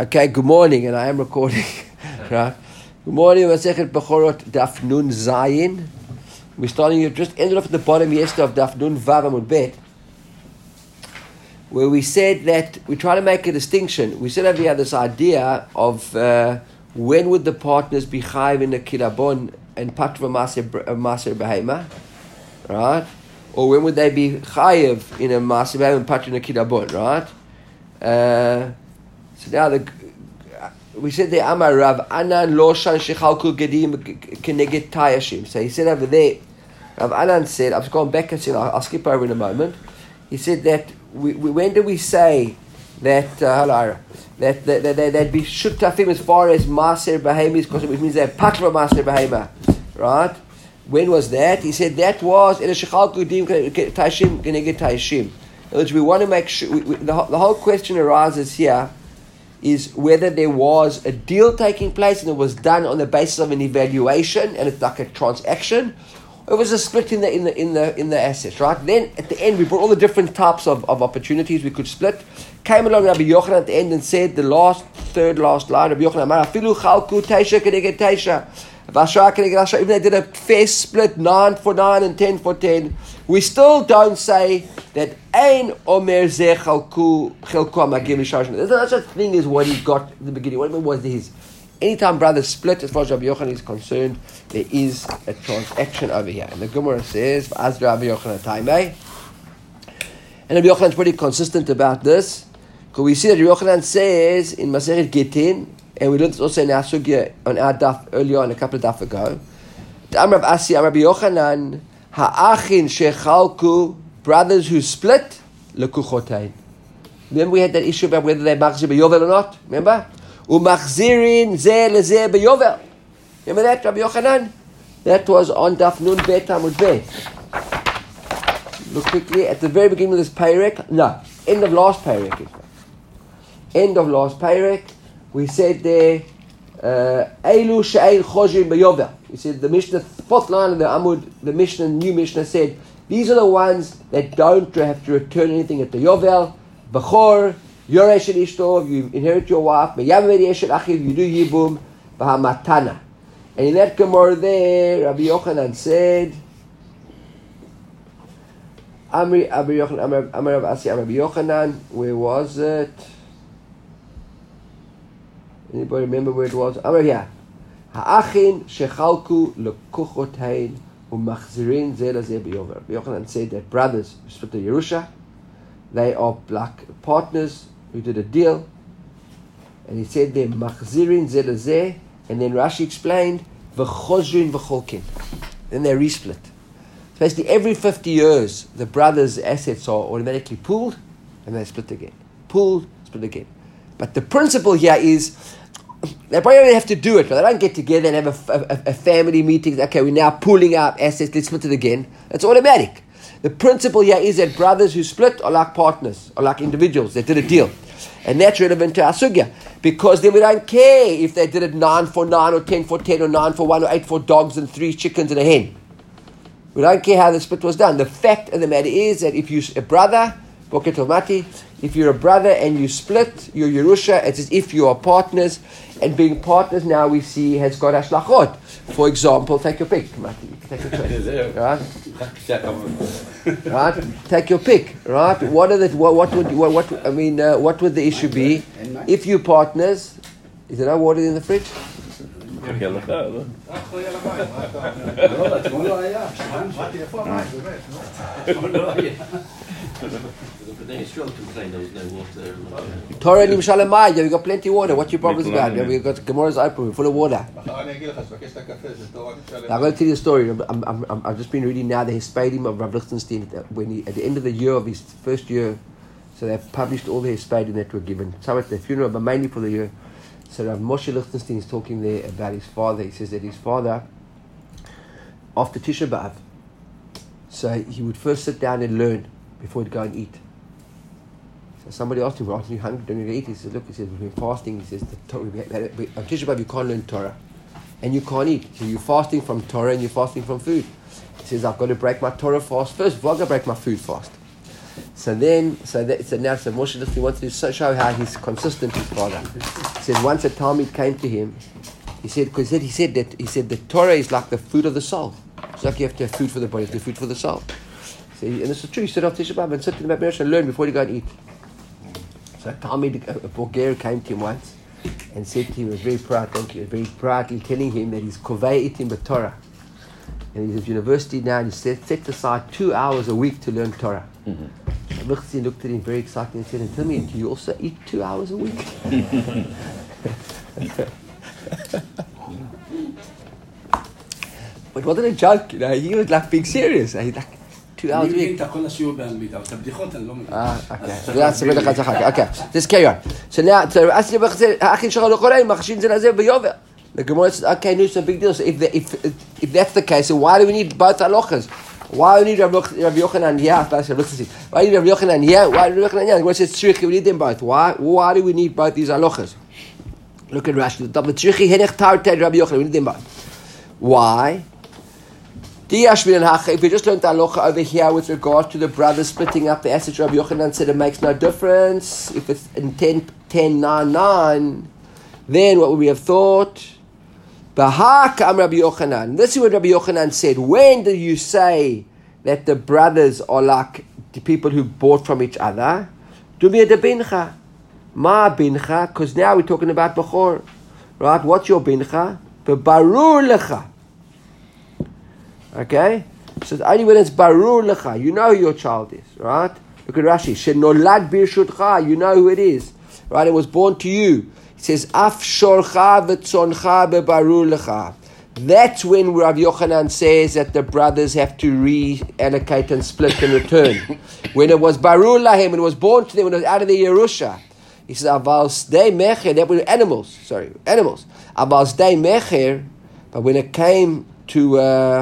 Okay, good morning, and I am recording. Right? Good morning, Masechet Bechorot, Daf Nun Zayin. We're starting, just ended off at the bottom yesterday of Daf Nun Vav Amud Bet, where we said that we try to make a distinction. We said over here this idea of when would the partners be chayiv in a kilabon and patra maser behema, right? Or when would they be chayiv in a maser behema and patra in a kilabon, right? So now we said the Amar Rav Anan lo shan shechalku gedim keneget tayashim. So he said over there, Rav Anan said, I've gone back and said, I'll skip over in a moment. He said that when do we say that that they'd be shutafim as far as maser behemis, because it means they're patra maser behema, right? When was that? He said that was in a shechalku gedim tayashim keneget tayashim. In other words, we want to make sure the whole question arises here is whether there was a deal taking place and it was done on the basis of an evaluation and it's like a transaction, or it was a split in the assets, right? Then at the end we brought all the different types of opportunities we could split. Came along Rabbi Yochanan at the end and said the third last line, Rabbi Yochanan Amar afilu chalku teisha keneged teisha. Even they did a fair split, 9 for 9 and 10 for 10, we still don't say that ein omer zeh chalku magim l'shashon. There's no such thing as what he got in the beginning. What was his? Anytime brothers split, as far as Rabbi Yochanan is concerned, there is a transaction over here. And the Gemara says, "As Rabbi Yochanan taimei," and Rabbi Yochanan is pretty consistent about this, because we see that Rabbi Yochanan says in Masechet Gitin, and we learned this also in our sugya on our daf earlier on, a couple of daf ago. The Amar of Asi, Rabbi Yochanan, ha'achin shechalku, brothers who split, lekuchotein. Remember we had that issue about whether they machzir beyovel or not? Remember? Umachzirin zeh lezeh beyovel. Remember that, Rabbi Yochanan? That was on daf nun bet amud bet. Look quickly at the very beginning of this parak. No, end of last parak. End of last parak. We said there, Eilu she'ein chozrin beyovel. We said the Mishnah, fourth line of the Amud, the Mishnah, new Mishnah said, these are the ones that don't have to return anything at the Yovel. Bechor, Yoresh el Ishto, you inherit your wife. Beyamed Yesh el Achiv, you do Yibum. Bahamatana. And in that Gemara there, Rabbi Yochanan said, Amri Rabbi Yochanan, Amar Rav Asi, Rabbi Yochanan, where was it? Anybody remember where it was? Amar here. Ha'achin shechalku lekuchotein umachzirin zeh lezeh beyovel. Rabbi Yochanan said that brothers who split the Yerusha, they are like partners who did a deal, and he said they're machzirin zeh lezeh, and then Rashi explained v'chozrin v'cholkin. Then they resplit. So basically, every 50 years, the brothers' assets are automatically pooled, and they split again. Pooled, split again. But the principle here is, they probably don't have to do it, but they don't get together and have a family meeting. Okay, we're now pooling our assets, let's split it again. It's automatic. The principle here is that brothers who split are like partners, or like individuals that did a deal. And that's relevant to our sugya, because then we don't care if they did it 9 for 9 or 10 for 10 or 9 for 1 or 8 for dogs and 3 chickens and a hen. We don't care how the split was done. The fact of the matter is that if you're a brother, if you're a brother and you split your Yerusha, it's as if you are partners, and being partners now we see has got ashlachot. For example, take your pick, Mati. Take your pick, right? Right? Take your pick, right? What would the issue be if you partners? Is there no water in the fridge? Torah and Imshalamai, we've got plenty of water. What's your problems about? We've got Gemara's open, we're full of water. I'm going to tell you a story. I've just been reading now the Hespedim of Rav Lichtenstein when at the end of the year of his first year, so they've published all the Hespedim that were given. Some at the funeral, but mainly for the year. So Rav Moshe Lichtenstein is talking there about his father. He says that his father, after Tisha B'Av, so he would first sit down and learn before he'd go and eat. So somebody asked him, "Are you hungry? Don't you eat?" He says, "Look," he says, "we've been fasting." He says, on Tisha B'Av you can't learn Torah, and you can't eat. So you're fasting from Torah and you're fasting from food. He says, "I've got to break my Torah fast first. Before I go break my food fast." So Moshe just wanted to show how he's consistent, his father. He said once a Talmud came to him, he said the Torah is like the food of the soul. It's like you have to have food for the body, you have to have food for the soul. So, and this is true. You sit off Tisha B'Av and sit in the Beit Midrash and learn before you go and eat. So a Talmud, a Bulgarian came to him once and said to him, he was very proud, very proudly telling him that he's Kovei Itim B'Torah. And he's at university now and he set aside 2 hours a week to learn Torah. Mm-hmm. Mechzi looked at him very excited and said, and tell me, do you also eat 2 hours a week? But it wasn't a joke, he was like being serious. He's like 2 hours a week. Okay, let's carry on. So now, the Gemara says, okay, no, it's a big deal. So if that's the case, so why do we need both halachas? Why do we need Rabbi Yochanan here? Why do we need Rabbi Yochanan here? Why do we need Rabbi Yochanan here? The Gemara says, we need them both. Why do we need both these halachas? Look at Rashi. We need them both. Why? If we just learned the halacha over here with regard to the brothers splitting up the assets, Rabbi Yochanan said it makes no difference. If it's in 10:9, then what would we have thought? Bahakam Rabbi Yochanan. This is what Rabbi Yochanan said. When do you say that the brothers are like the people who bought from each other? Dumia de bincha. Ma bincha. Because now we're talking about Bechor. Right? What's your bincha? Barur lecha. Okay? So it's only when it's barur lecha. You know who your child is. Right? Look at Rashi. Shenolad birshutcha. You know who it is. Right? It was born to you. It says, Af shorcha v'tzoncha bebarur lecha. That's when Rav Yochanan says that the brothers have to reallocate and split and return. When it was barur lahem, when it was born to them, when it was out of the Yerusha. He says, Aval sdei mecher, that were animals. Aval sdei mecher, but when it came to...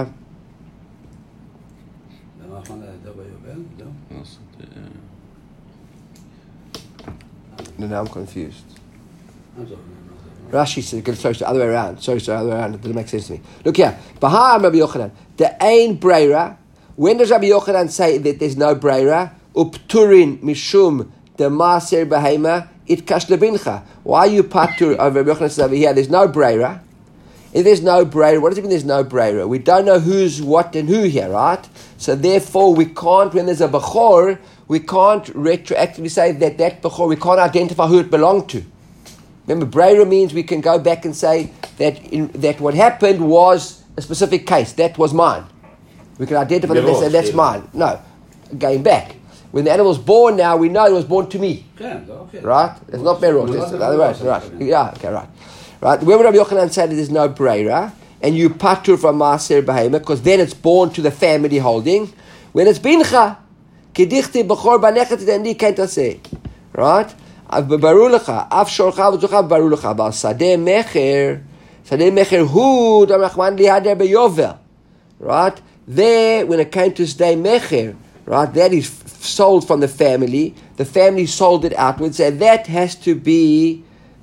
No, I'm confused. Rashi said, sorry, the other way around. Sorry, the other way around. It doesn't make sense to me. Look here. Baha'am Rabbi Yochanan. The Ein Breira. When does Rabbi Yochanan say that there's no Breira? Upturin mishum de Maser Behema it kash lebincha. Why are you patur? Rabbi Yochanan says over here, there's no Breira. If there's no Breira, what does it mean there's no Breira? We don't know who's what and who here, right? So therefore we can't, when there's a Bechor, we can't retroactively say that Bechor, we can't identify who it belonged to. Remember, Breira means we can go back and say that what happened was a specific case. That was mine. We can identify that and say that's mine. No, going back. When the animal's born now, we know it was born to me. Right? It's not Meros. It's the other way. Right. Yeah, okay, right. Right? When Rabbi Yochanan said there's no Breira, and you patur from Maser Behema, because then it's born to the family holding. When it's Bincha, Kedichte Bechor Banechet Dendi Kentase. Right? Barur lecha, af shorcha v'zocha barur lecha, but sadeh mecher hu damachman lihader beyovel. Right? There, when it came to sadeh mecher, right, that is sold from the family sold it outwards, and that has to be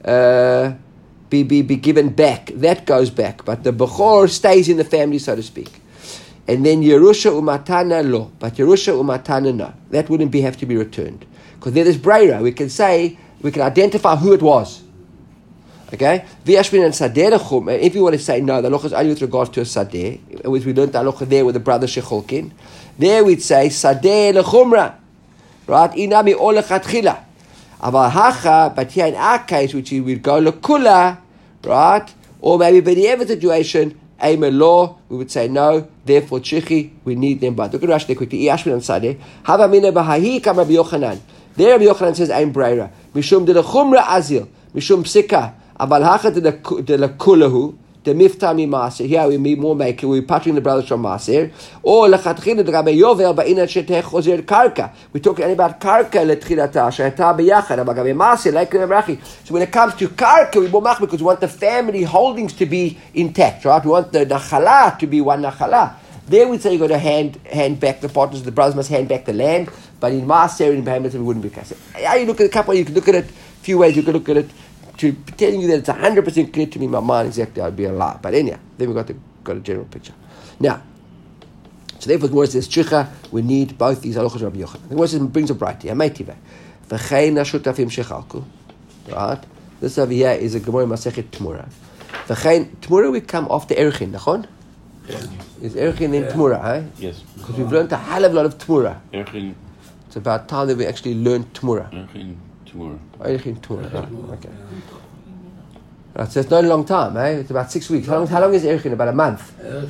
given back. That goes back, but the Bechor stays in the family, so to speak. And then Yerusha umatana lo, but Yerusha umatana no. That wouldn't have to be returned. Because there is Breira. We can identify who it was. Okay? V'yashmin and sadeh lechum. If you want to say no, the halacha is only with regards to a sadeh, which we learned the halacha there with the brother shecholkin. There we'd say sadeh lechumra. Right? Inami ol lechatchila. Aval hacha, but here in our case, which we'd go lekula, right? Or maybe by the other situation, law, we would say no. Therefore, chichi, we need them both. Look at Rashi quickly. Yashmin and sadeh. Havamina b'hahi kam Rabbi Yochanan. There Rabbi Yochanan says, Ein Breira. Mishum de lechumra azil. Mishum psika. Aval hacha de lekulahu. The miftah mi maser. Here we more make it. We're pattering the brothers from maser. Or lechatchila de Rabbi Yovel ba'inat shetech chozer karka. We're talking about karka letchilata shehata b'yachad. But Rabbi maser like Rabbi Rachi. So when it comes to karka, we more mach because we want the family holdings to be intact, right? We want the nachala to be one nachala. There we say you got to hand back the partners. The brothers must hand back the land. But in maser and in behemoth it wouldn't be case. You look at a couple. You can look at it a few ways. You can look at it. To telling you that it's 100% clear to me in my mind exactly, I'd be a lie. But anyhow, then we got a general picture. Now, So therefore, the Gemara says, Chicha, we need both these halachos of Rabbi Yochanan. The Gemara says, brings a bright here, Meitiva. V'chein hashutafim shechalku. Right? This over here is a Gemara Masechet Tmura. V'chein, Tmura we come after Erchin, nachon? Yes. Is Erchin then Tmura, eh? Yes. Because we've learned a hell of a lot of Tmura. Erchin. It's about time that we actually learned Tmura. Tmura. Erchin Tmura, right? Okay. Right, so it's not a long time, eh? It's about 6 weeks. How long is Erchin? About a month?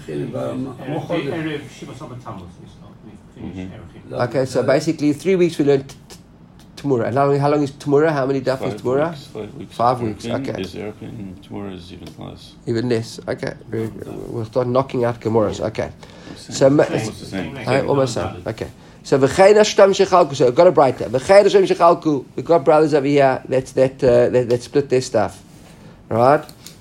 Okay, so basically 3 weeks we learned Tmura. And how long is Tmura? How many daf is Tmura? 5 weeks. 5 weeks, okay. Is Erchin, Tmura is even less. Even less, okay. We'll start knocking out Gemaras, okay. So, Almost the same. almost same, okay. So, v'chein hashtam shechalku, so we've got a brighter. V'chein hashtam shechalku, we've got brothers over here that split their stuff. Right?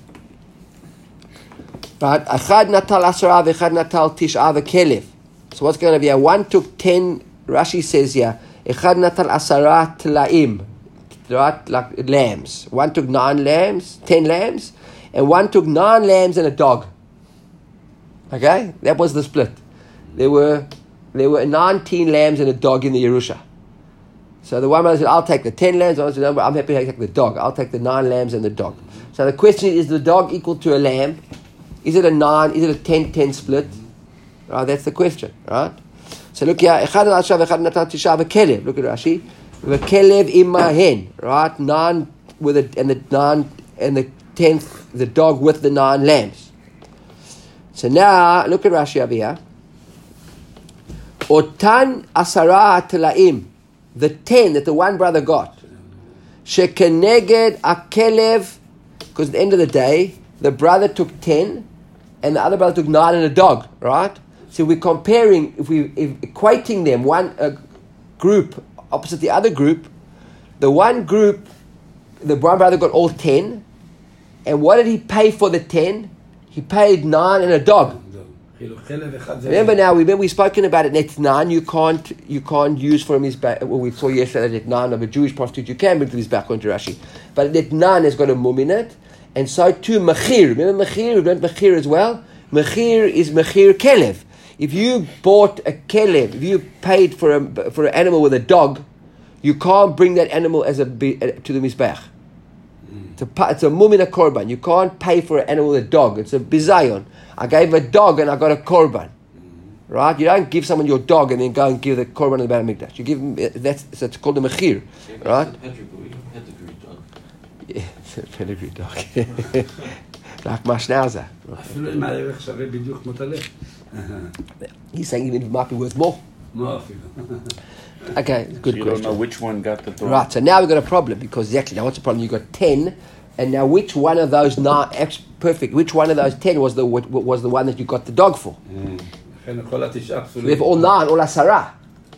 Right, achad natal asara, v'echad natal tish'a v'kelev. So what's going on here? One took 10, Rashi says here, echad natal asara tlaim, right, like lambs. One took 9 lambs, 10 lambs, and one took 9 lambs and a dog. Okay? That was the split. There were 19 lambs and a dog in the Yerusha. So the one man said, I'll take the 10 lambs, I said, no, I'm happy to take the dog. I'll take the 9 lambs and the dog. So the question is the dog equal to a lamb? Is it a 9? Is it a 10-10 split? Right, that's the question, right? So look here, echad al-ashav, echad natal tisha v'kelev. Look at Rashi. V'kelev imahen, right? 9 with and the 9 and the 10th, the dog with the 9 lambs. So now look at Rashi over here. Otan asara telaim, the 10 that the one brother got. Shekeneged akelev, because at the end of the day, the brother took 10 and the other brother took 9 and a dog, right? So we're comparing, if equating them, one group opposite the other group, the one group, the one brother got all 10, and what did he pay for the 10? He paid 9 and a dog. Remember we've spoken about it. Net 9 you can't use from his back. Well, we saw yesterday that net 9 of a Jewish prostitute you can bring to his back onto Rashi, but net 9 has got a mum in it, and so too mechir. Remember mechir? We've learned mechir as well. Mechir is mechir kelev. If you bought a kelev, if you paid for an animal with a dog, you can't bring that animal as to the mizbech. It's a mum in a korban. You can't pay for an animal with a dog. It's a bizayon. I gave a dog and I got a korban. Right? You don't give someone your dog and then go and give the korban in the Beit HaMikdash. You give him, so it's called a mechir. Right? Yeah, it's a pedigree dog. Like my schnauzer. He's saying it might be worth more. Okay, good So you question. don't know which one got the dog. Right, so now we've got a problem, because exactly, now what's the problem? You've got 10, and now which one of those 9, perfect, which one of those 10 was the one that you got the dog for? We have all 9, all asara.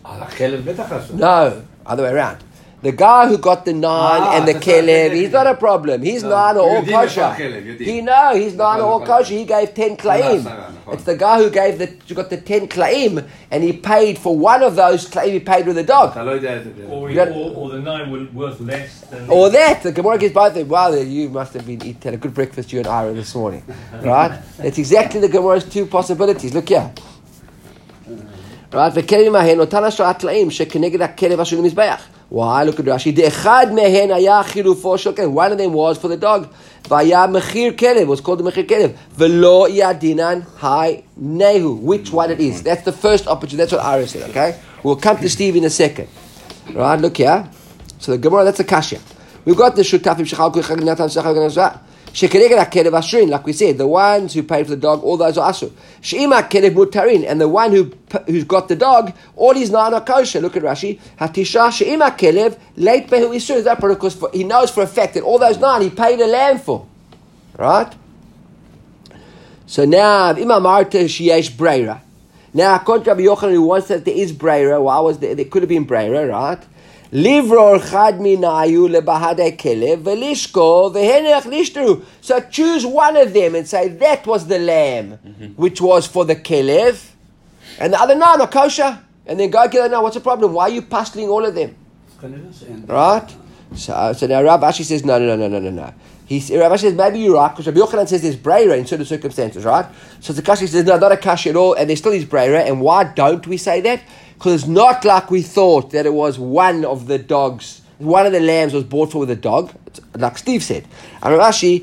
No, other way around. The guy who got the 9 and the kelev, he's not a problem. He's 9 are all kosher. He's 9 are all kosher. He gave 10 klaim. It's the guy who got the 10 klaim, and he paid for one of those klaim. He paid with a dog. Or the 9 were worth less than. Or that the Gemara gives both of them. Wow, you must have been eating a good breakfast, you and Ira, this morning, right? That's exactly the Gemara's 2 possibilities. Look here. Right, v'kelev mahen otan asharat tlaim shekeneged hakelev asher mizbeach. Why? Look at Rashi. De'echad mehen haya chilufo shel kelev. One of them was for the dog. V'aya mechir kelev, was called the mechir kelev. V'lo yadinan hai nehu. Which one it is? That's the first opportunity. That's what Ira said. Okay, we'll come to Steve in a second. Right, look here. So the Gemara, that's a kasha. We've got the shutafim shechalku echad natan shechal shekeneged hakelev ashrin, like we said, the ones who paid for the dog, all those are asur. She'ima kelev mutarin, and the one who's got the dog, all his 9 are kosher. Look at Rashi. Hatisha she'ima kelev late behu isur. That because he knows for a fact that all those 9 he paid a lamb for, right? So now ima marta sheyesh breira. Now according to Rabbi Yochanan, who wants that there is breira, there could have been breira, right? Livror chad minayu lebahade kelev velishko vehenech nishtru. So choose one of them and say that was the lamb, which was for the kelev, and the other 9 are kosher. And then go get it now. What's the problem? Why are you pastling all of them? Right? So now Rav Ashi says, no. Rav Ashi says, maybe you're right, because Rabbi Yochanan says there's Breira in certain circumstances, right? So Takashi says, no, not a Kashi at all, and there still is Breira, and why don't we say that? Because it's not like we thought that it was one of the lambs was bought for with a dog, like Steve said. And Rav Ashi,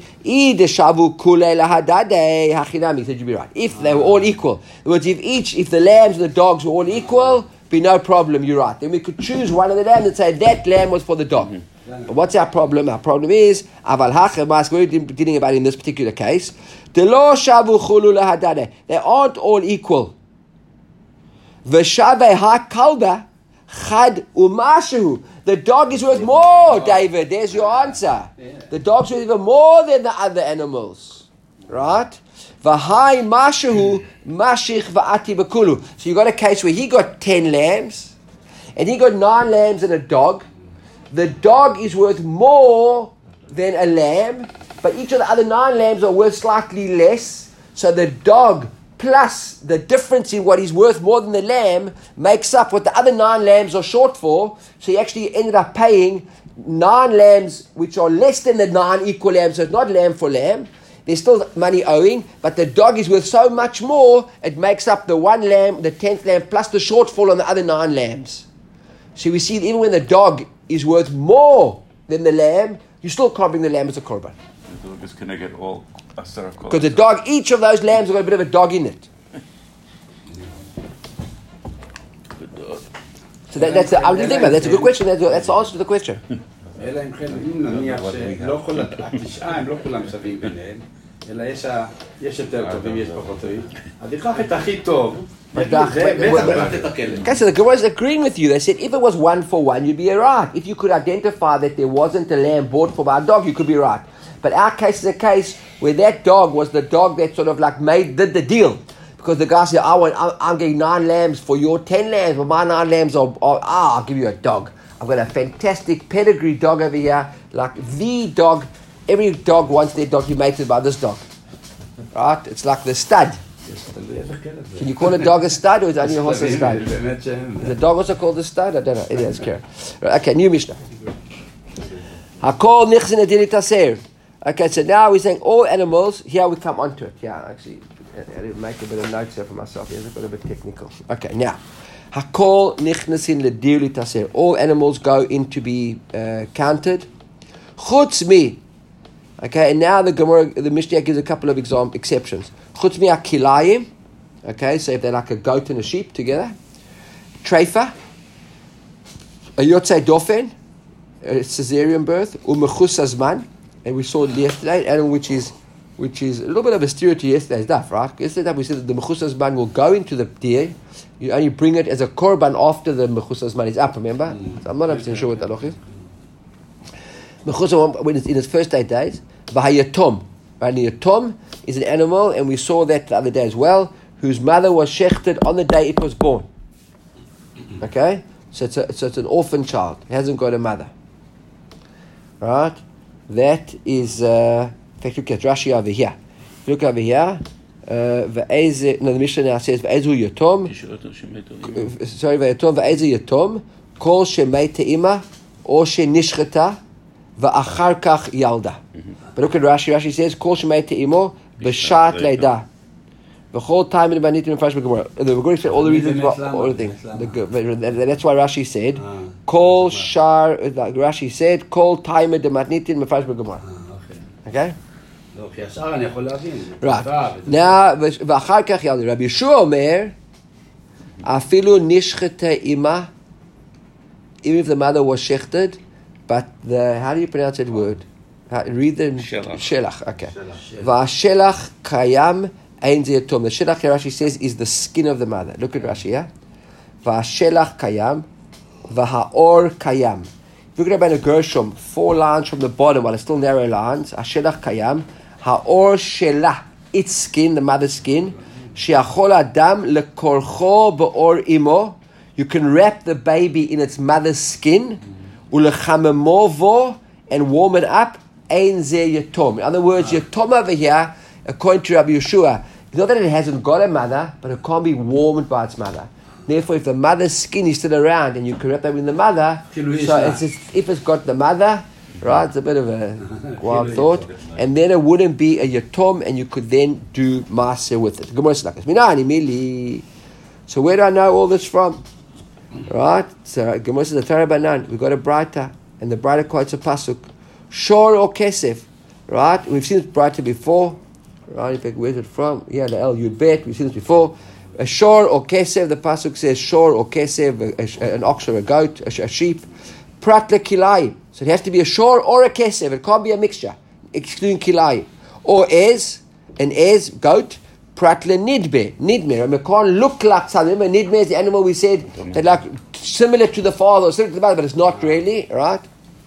he said you'd be right. If they were all equal, in other words, if the lambs and the dogs were all equal, be no problem, you're right. Then we could choose one of the lambs and say that lamb was for the dog. But what's our problem? Our problem is, aval hachemask, we're dealing about in this particular case, they aren't all equal. V'shaveh ha-kalba chad umashu. The dog is worth more, David. There's your answer. The dog's worth even more than the other animals. Right? V'hai mashahu mashich v'ati bakulu. So you got a case where he got 10 lambs, and he got 9 lambs and a dog. The dog is worth more than a lamb, but each of the other 9 lambs are worth slightly less. So the dog plus the difference in what is worth more than the lamb makes up what the other 9 lambs are short for. So he actually ended up paying 9 lambs which are less than the 9 equal lambs. So it's not lamb for lamb. There's still money owing, but the dog is worth so much more, it makes up the 1 lamb, the 10th lamb, plus the shortfall on the other 9 lambs. So we see that even when the dog is worth more than the lamb, you still can't bring the lamb as a korban. The dog is going to get all a circle. Because the dog, each of those lambs have got a bit of a dog in it. So that's the, I'm thinking about that. That's a good question. That's the answer to the question. אלא אם כן, אם נניח שלא כל התשעה הם לא כולם שווים ביניהם, אלא יש יותר טובים, יש פחות טובים, אז תיקח את הכי טוב, Okay, so the Gemara is agreeing with you. They said if it was 1 for 1, you'd be right. If you could identify that there wasn't a lamb bought for by a dog, you could be right. But our case is a case where that dog was the dog that sort of like did the deal. Because the guy said, I'm getting 9 lambs for your 10 lambs, but my 9 lambs I'll give you a dog. I've got a fantastic pedigree dog over here, like the dog. Every dog wants their dog to be mated by this dog. Right? It's like the stud. Can you call a dog a stud, or is it only a horse a stud? Is the dog also called a stud? I don't know. It is, Karen. Okay, new Mishnah. Hakol nichsin adili taser. Okay, so now we're saying all animals, here we come onto it. Yeah, actually, I didn't make a bit of notes here for myself. It's got a bit technical. Okay, now. Hakol nichnasin ledili taser. All animals go in to be counted. Chutz mi. Okay, and now the Gemara, the Mishnah gives a couple of exceptions. Chutz mi akilayim. Okay, so if they're like a goat and a sheep together. Treifa. A yotzei dofen. A cesarean birth. Umechus azman. And we saw yesterday, an animal which is a little bit of a stereotype to yesterday's daf, right? Yesterday we said that the mechus azman will go into the deer. You only bring it as a korban after the mechus azman is up, remember? So I'm not 100% sure what that is. Mechus azman, when it's in its first 8 days, v'hayatom. Right, the yatom is an animal, and we saw that the other day as well, whose mother was shechted on the day it was born. Okay? So it's an orphan child. It hasn't got a mother. Right? That is, in fact, look at Rashi over here. Look over here. The Mishnah now says, V'ezu yatom. Sorry, v'yatom, v'ezu yatom. Kol shemei te'ima, or shenishcheta, v'achar kach yalda. But look at Rashi. Rashi says, Kol shemei te'imo, b'shat leida. The whole time in the Banitim and Farsh Gemara. The Gemara said all the reasons, all the things. That's why Rashi said, Kol shar. Rashi said, Kol timer the Matnitin and Farsh Gemara. Okay. Right. Now, v'achar kach yaldi. Rabbi Yeshua Omer, afilu nishchete ima, even if the mother was shechted, but how do you pronounce that word? Read the shelach. Okay. V'ashelach kayam. The shelach here Rashi says is the skin of the mother. Look at Rashi, yeah? V'ashelach kayam, v'haor kayam. If you're going to a Gershom, 4 lines from the bottom, while it's still narrow lines, ashelach kayam, haor shelah, its skin, the mother's skin, she'achol adam lekorcho be'or imo. You can wrap the baby in its mother's skin, ulechamemo vo, and warm it up. Ein ze yatom. In other words, yatom over here, according to Rabbi Yeshua, it's not that it hasn't got a mother, but it can't be warmed by its mother. Therefore, if the mother's skin is still around and you can wrap that in the mother, so it's just, if it's got the mother, right, it's a bit of a wild thought, and then it wouldn't be a yatom, and you could then do maaser with it. So where do I know all this from? Right? So Gemara says the Torah Banan. We've got a Braita, and the Braita quotes a pasuk, shor or kesef. Right? We've seen this Braita before. Right? In fact, where's it from? Yeah, the El Yud Bet. We've seen this before. A shor or kesef. The pasuk says shor or kesef, an ox or a goat, a sheep. Pratle kilayim. So it has to be a shor or a kesef. It can't be a mixture, excluding kilayim. Or an goat. Pratle nidme. And it can't look like something. Remember, nidme is the animal we said that like similar to the father or similar to the mother, but it's not really, right?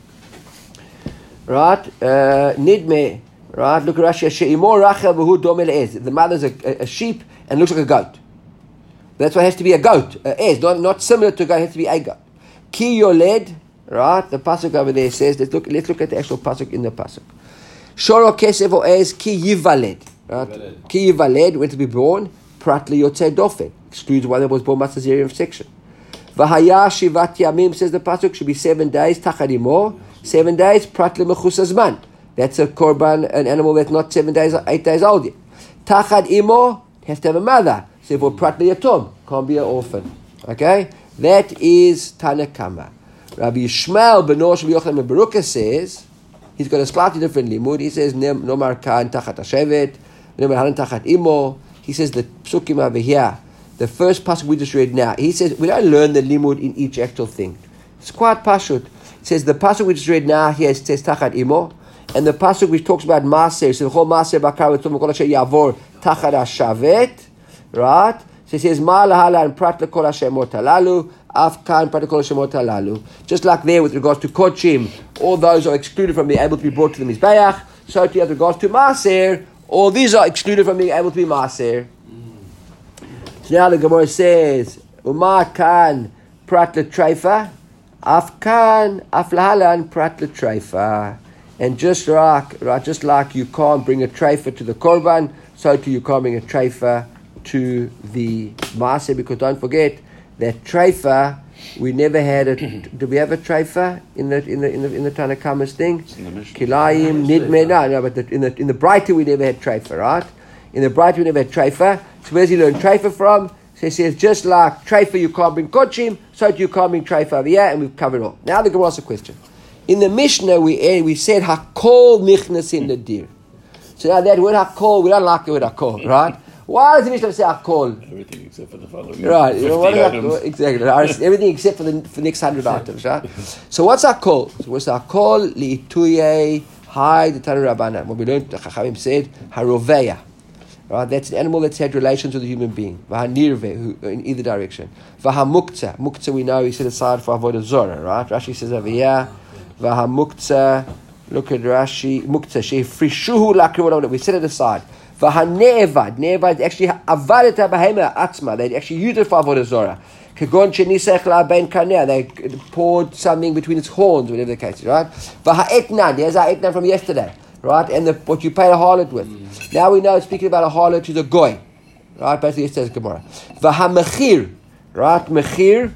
Right? Nidme. Right? Look at Rashi. She'imor rachel v'hu dome le'ez. The mother's a sheep and looks like a goat. That's why it has to be a goat. Not similar to a goat. It has to be a goat. Ki yoled. Right? The pasuk over there says. Let's look at the actual pasuk in the pasuk. Shoro kesef or ez ki yivaled. Right? Ki yivaled, when to be born, pratli yotzei dofen, excludes one that was born matzah section. V'haya shivat yamim, says the pasuk, should be 7 days, tachad imo, 7 days, pratli mechus azman. That's a korban, an animal that's not 7 days, 8 days old yet. Tachad imo, has to have a mother. So for pratli yatom, can't be an orphan. Okay? That is Tanakama. Rabbi Yishmael ben Noach Rabbi Yochanan ben Beruka says, he's got a slightly different limud. He says, nomar kan tachat hashevet, he says the psukim over here, the first pasuk we just read now, he says we don't learn the limud in each actual thing. It's quite pashut. It says the pasuk we just read now here says tachat imo, and the pasuk which talks about maaser, so the whole maaser bakar v'tum kol asher yavor tachat hashavet, right? So it says ma lahala and prat lekol hashemot halalu, af kan prat lekol hashemot halalu. Just like there with regards to kochim, all those are excluded from being able to be brought to the mizbeach. So to have regards to maaser, all these are excluded from being able to be maaser. So now the Gemara says, Uma kan prat letreifa, af kan af lahalan prat letreifa. And just like you can't bring a treifa to the korban, so too you can't bring a treifa to the maaser, because don't forget that treifa, we never had a. Do we have a treifa in the Tanakama's thing? Kilayim, nidme. No, but in the Braita we never had treifa, right? In the Braita we never had treifa. So where's he learn treifa from? So he says just like treifa you can't bring kochim, so you can't bring treifa over here, and we've covered it all. Now the Gemara asks a question. In the Mishnah we said hakol nichnas in the deer. So now that word hakol, we don't like the word hakol, right? Why does the Mishnah say hakol? Everything except for the following. Right. What is exactly. Everything except for the next 100 items, right? So what's hakol? So what's hakol? Li'ituye hai the Tanu Rabbanan. What we learned, the Chachamim said, haroveya. Right? That's an animal that's had relations with a human being. Vahanirve, in either direction. Vahamukta. Mukta we know he set aside for avodah zorah, right? Rashi says over here, vahamukta. Look at Rashi. Mukta. Shefrishuhu lakrivodah. We set it aside. Ne'evad is actually avadet habahema atzma. They actually used it for avodah zorah. Kagon shenisech la'bein kaneh. They poured something between its horns, whatever the case is, right? V'ha'etnan. There's our etnan from yesterday, right? And what you pay a harlot with. Now we know it's speaking about a harlot who's a goy, right? Basically it says Gemara. V'ha'mechir, right? Mechir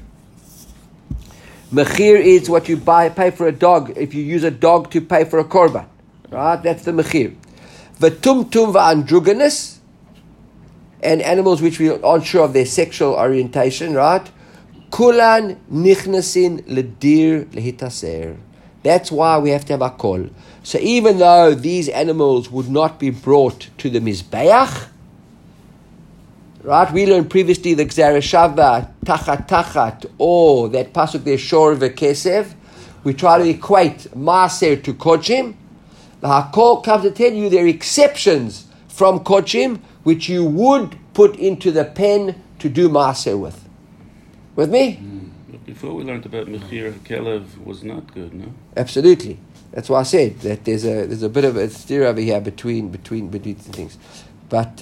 is what you pay for a dog. If you use a dog to pay for a korban, right? That's the mechir. V'tumtum v'androgynous, and animals which we aren't sure of their sexual orientation, right? Kulan nichnasin ledir lehitaser. That's why we have to have a kol. So even though these animals would not be brought to the mizbeach, right? We learned previously the Gzera Shava, tachat, or that pasuk there, shor v'kesev. We try to equate maaser to kochim. The Hakol comes to tell you there are exceptions from kochim which you would put into the pen to do maaser with. With me? Before we learned about Mechir, Kelev was not good, no? Absolutely. That's why I said that there's a bit of a steer over here between the things. But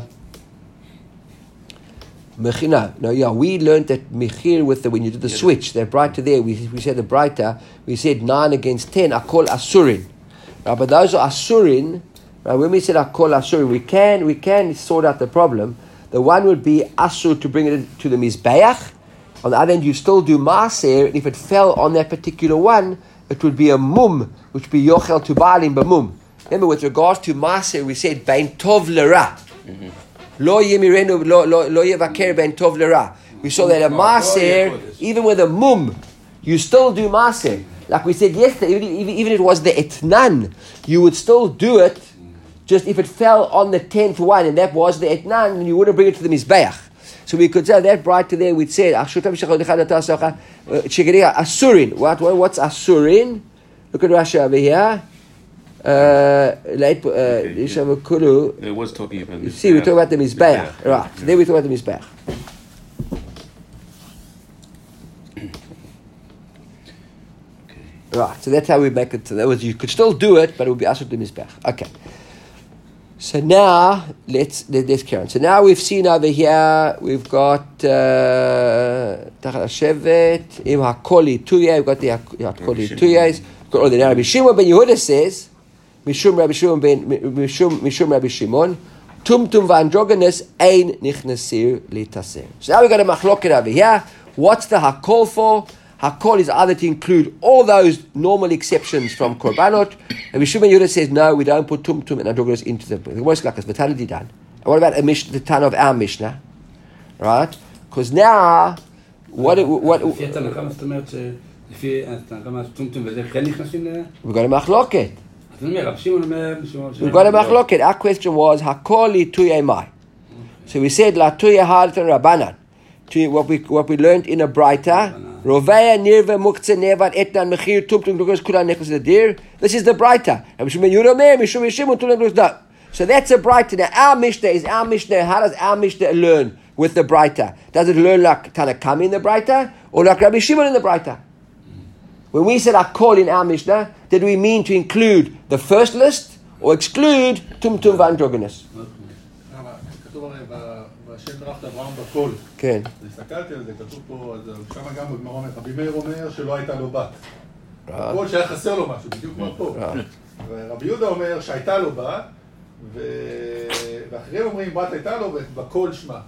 we learned that Mechir when you did the switch, that Braita there, we said the Braita, we said 9 against 10 are called Asurin. Right, but those are Asurin. Right, when we said Akol Asurin, we can sort out the problem, The one would be asur to bring it to the Mizbeach. On the other hand, you still do Maaser, and if it fell on that particular one, it would be a mum, which would be Yochel to Baalim b'mum. Remember, with regards to Maaser, we said, Bein Tov L'Ra. Lo Yemirenu, lo Yevaker Bein Tov L'Ra. We saw that a Maaser, even with a mum, you still do Maaser. Like we said yesterday, even if it was the Etnan, you would still do it, just if it fell on the 10th one, and that was the Etnan, and you wouldn't bring it to the Mizbeach. So we could say that bright today, we'd say, Asurin. What's Asurin? Look at Rashi over here. It was talking about you see, we talk about the Mizbeach. Right, today we talk about the Mizbeach. Right, so that's how we make it. That was, you could still do it, but it would be asur to Mizbeach. Okay. So now let's carry on. So now we've seen over here, we've got Tachat Hashevet, Im Hakoli Tuyah. We've got the Hakoli Tuyahs. We've got all the Rabbi Shimon ben Yehuda says, Mishum Rabbi Shimon, Tumtum v'androgenes ein nichnasir litasir. So now we've got a machloket over here. What's the Hakol for? Hakol is either to include all those normal exceptions from Korbanot. And Rishon Yehuda says, no, we don't put Tumtum and Androgenes into the worst like us. V'tana didan. And what about the Tana of our Mishnah? Right? Because now, what? We've got a machloket. We've got a machloket. Our question was, Hakol li tuyei mai. So we said, la tuyei ha'adat Rabbanan. What we learned in a Braita, Roveya nirve muktzeh nevad etnan mechir tumtum glucose kulan nechus ledir. This is the Braita. So that's a Braita. Now our Mishnah. How does our Mishnah learn with the Braita? Does it learn like Tanakami in the Braita or like Rabbi Shimon in the Braita? When we said Hakol in our Mishnah, did we mean to include the first list or exclude tumtum v'androgenes? השם ברכת אברהם בכל. כן. הסתכלתי על זה, כתוב פה, אז שם גם בגמרא אומר, רבי מאיר אומר שלא הייתה לו בת. בכל שהיה חסר לו משהו, בדיוק כמו פה. ורבי יהודה אומר שהייתה לו בת, ואחרים אומרים בת הייתה לו, ובכל שמה.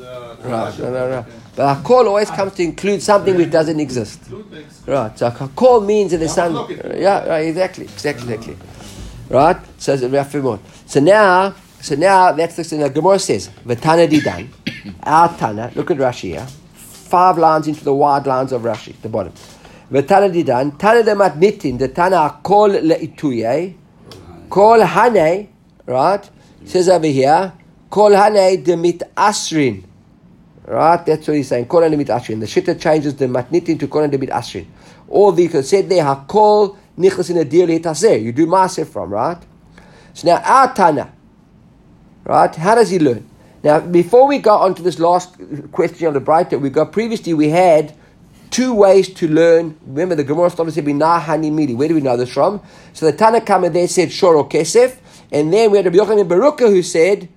But Hakol always comes to include something which doesn't exist. Right, so Hakol means that there's some... Yeah, right, exactly. Right, so now that's the thing. The Gemara says, V'tana didan, our Tana, look at Rashi here, 5 lines into the wide lines of Rashi, the bottom. V'tana didan, Tana de matnitin, the Tana kol le'ituyeh, kol hane, right, says over here, kol hane de mit asrin, right, that's what he's saying, kol hane de mit asrin. The Shitta changes the matnitin to kol hane de mit asrin. All the, said there, hakol nichlas in a deal hitaser, you do maaser from, right? So now our Tana, right? How does he learn? Now, before we go on to this last question on the Braita, previously we had 2 ways to learn. Remember, the Gemara started to say, Binah Hani Mili. Where do we know this from? So the Tana Kama there said, Shor or Kesef. And then we had Rabbi Yochanan ben Beruka who said,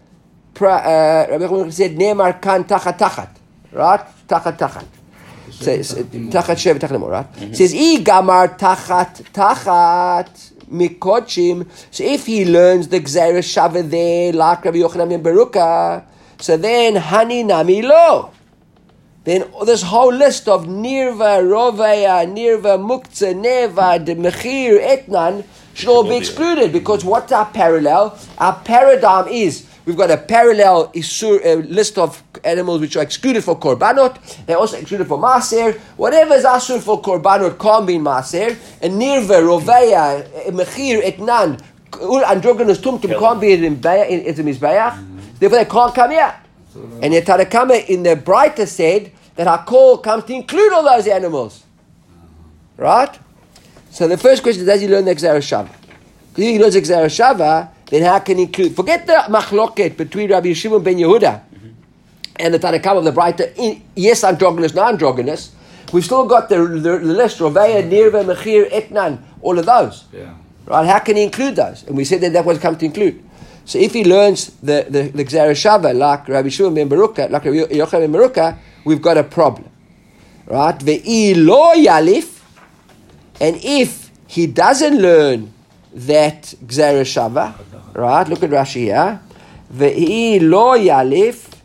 Ne'emar kan tachat tachat. Right? Tachat tachat. Tachat shev tachat lemor, right? Says, I gamar tachat tachat. Mikochim. So if he learns the Gzeira Shava there, like Rabbi Yochanan ben Beruka, so then Hani Nami Lo. Then this whole list of Nirva, Roveya, Nirva, Muktzeh, Neva, Mechir, Etnan should all be excluded, because what's our parallel? Our paradigm is we've got a parallel list of animals which are excluded for Korbanot. They're also excluded for Maaser. Whatever is asur for Korbanot can't be in Maaser. And Nirva, Roveya, Mechir, Etnan, Androgenes, Tumtum can't be in the Mizbeach. Therefore they can't come here. And the Tanakama in the Braita said that Hakol comes to include all those animals. Right? So the first question is, does he learn the Gzeira Shava? If he learns the Gzeira Shava, then how can he include? Forget the machloket between Rabbi Shimon ben Yehuda and the Tanakam of the Braita. Yes, androgynous, no androgynous. We've still got the list: Roveya, Nirva, Mechir, Etnan, all of those. Yeah. Right? How can he include those? And we said that was come to include. So if he learns the Gzeira Shava like Rabbi Shimon ben Beruka, like Rabbi Yochanan ben Beruka, we've got a problem. Right? Ve'i lo yalif, and if he doesn't learn that Gzeira Shava, right? Look at Rashi here. Ve'i lo yalif,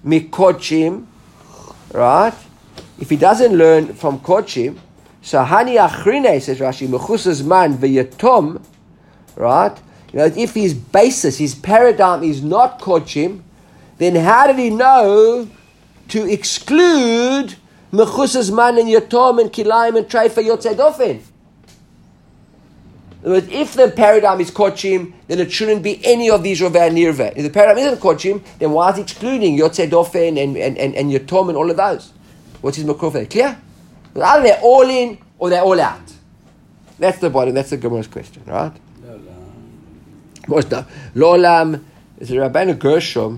mikodshim, right? If he doesn't learn from kodshim, so hani achrine, says Rashi, mechusas man v'yatom, right? If his basis, his paradigm is not kodshim, then how did he know to exclude mechusas man and yatom and kilayim and treifa yotzei dofen? In other words, if the paradigm is kodshim, then it shouldn't be any of these rovei and nirveh. If the paradigm isn't kodshim, then why is he excluding yotzei dofen and yatom and all of those? What's his makor for that? Clear? Either they're all in or they're all out. That's the bottom. That's the Gemara's question, right? Lo'olam is a Rabbeinu Gershom.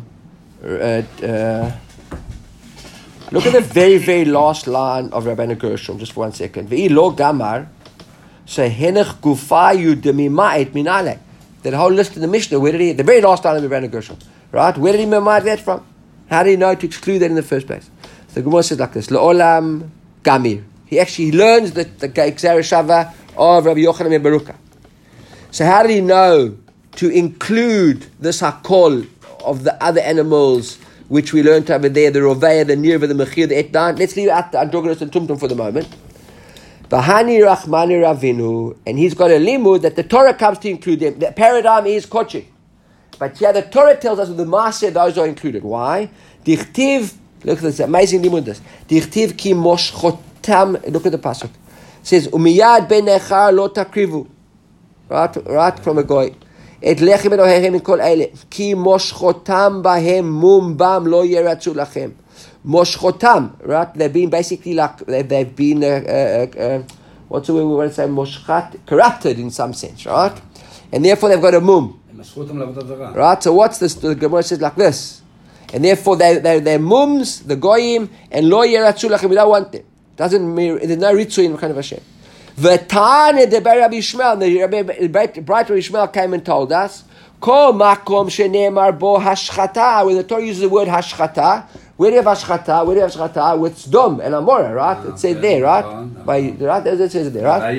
Look at the very, very last line of Rabbeinu Gershom, just for 1 second. Ve'i lo gamar, shehenech gufayu demima'et minale. That whole list in the Mishnah, where did he, the very last line of Rabbeinu Gershom, right? Where did he mima'et that from? How did he know to exclude that in the first place? So the Gemara says like this, Lo'olam gamir. He learns the Gzera Shava of Rabbi Yochanan ben Baruka. So how did he know to include this hakol of the other animals which we learned over there, the Roveya, the Nirva, the Mechir, the Etnan? Let's leave out the Androgynous and Tumtum for the moment. Bahani Rachmani Ravinu, and he's got a limud that the Torah comes to include them. The paradigm is kochi. But here the Torah tells us with the Maaseh those are included. Why? Dichtiv, look at this amazing limud this. Dichtiv ki moshchotam, look at the pasuk. It says, Umiyad ben nechar lo takrivu. Right from a goy. Et lechem elohehem mikol eile. Ki moshchotam bahem mum bam lo yeratzu lachem. Moshchotam, right? They've been basically like, they've been, what's the way we want to say, moshchat, corrupted in some sense, right? And therefore they've got a mum. Right? So what's this? The Gemara says like this. And therefore they're mums, the goyim, and lo yeratzu lachem, we don't want them. There's no ritzu in kind of Hashem. V'tane de Rabbi Yishmael, the bright Rabbi Yishmael came and told us, Kol makom shenemar bo hashchata, when the Torah uses the word hashchata, where do you have hashchata? Where do you have hashchata? With Sdom and Amorah, right? It says there, right? Right? It says there, right?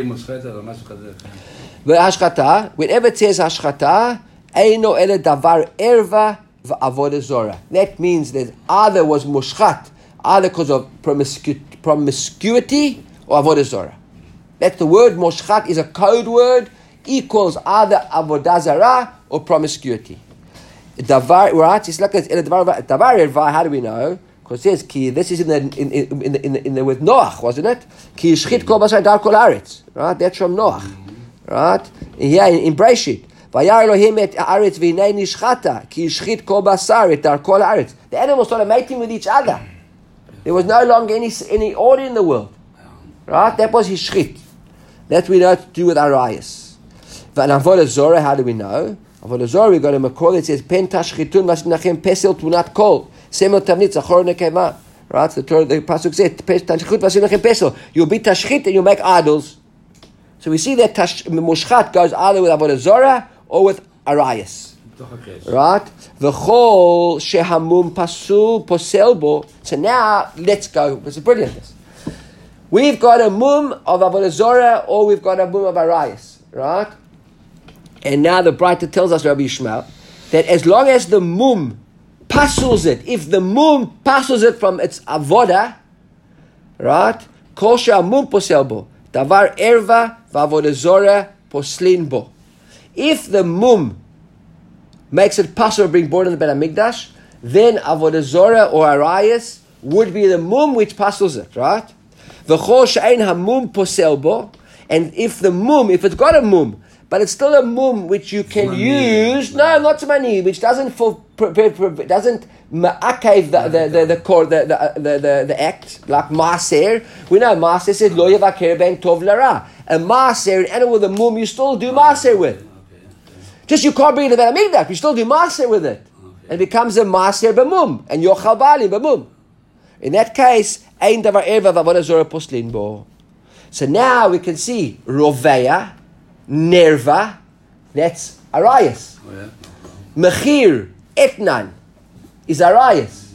Hashchata, whenever it says hashchata, eino ele davar erva v'avodah zora. That means that either was mushchat, either because of promiscuity or avodah zora. That the word moshchat is a code word, equals either avodah zara or promiscuity. Davar, right? It's like davar erva. How do we know? Because it says ki. This is in the with Noach, wasn't it? Ki yishchit kol basar dar kol haaretz. Right? That's from Noach. Right? Yeah, in Breshit. Vayar Elohim et haaretz v'hinei nishchata ki yishchit kol basar et dar kol haaretz. The animals started mating with each other. There was no longer any order in the world. Right? That was his shchit. That we know to do with Arias. But in Avodah Zorah, how do we know? Avodah Zorah, we got a makor that says, Pen tashchitun vasnachem pesel tunat kol. Semel tavnit zachor nekeva. Right? The pasuk says, Tashchit vasnachem pesel. You'll be tashchit and you'll make idols. So we see that mushchat goes either with Avodah Zorah or with Arias. Right? V'chol shehamum pasul posel bo. So now, let's go. This is brilliant. This. We've got a mum of Avodah Zorah or we've got a mum of Arias, right? And now the Breita tells us, Rabbi Yishmael, that as long as the mum pasuls it, if the mum pasuls it from its avodah, right? Kol she'amum posel bo, davar erva v'avodah Zorah poslin bo. If the mum makes it possible to bring born in the Beit HaMikdash, then Avodah Zorah or Arias would be the mum which pasuls it, right? V'chol she'ein hamum posel bo, and if the mum, if it's got a mum, but it's still a mum which you can use, no, not tzmani, which doesn't ma'akev the act, like maaser. We know maaser says lo yavaker ben tov lara. A maaser, an animal with a mum, you still do maaser with. Just you can't bring it to the Beit HaMikdash, you still do maaser with it. And it becomes a maaser b'mum, and yochal bali b'mum. In that case, ein davar erva v'avodah zorah poslin bo. So now we can see Roveya, Nerva, that's Arias. Oh, yeah. Mechir, Etnan, is Arias.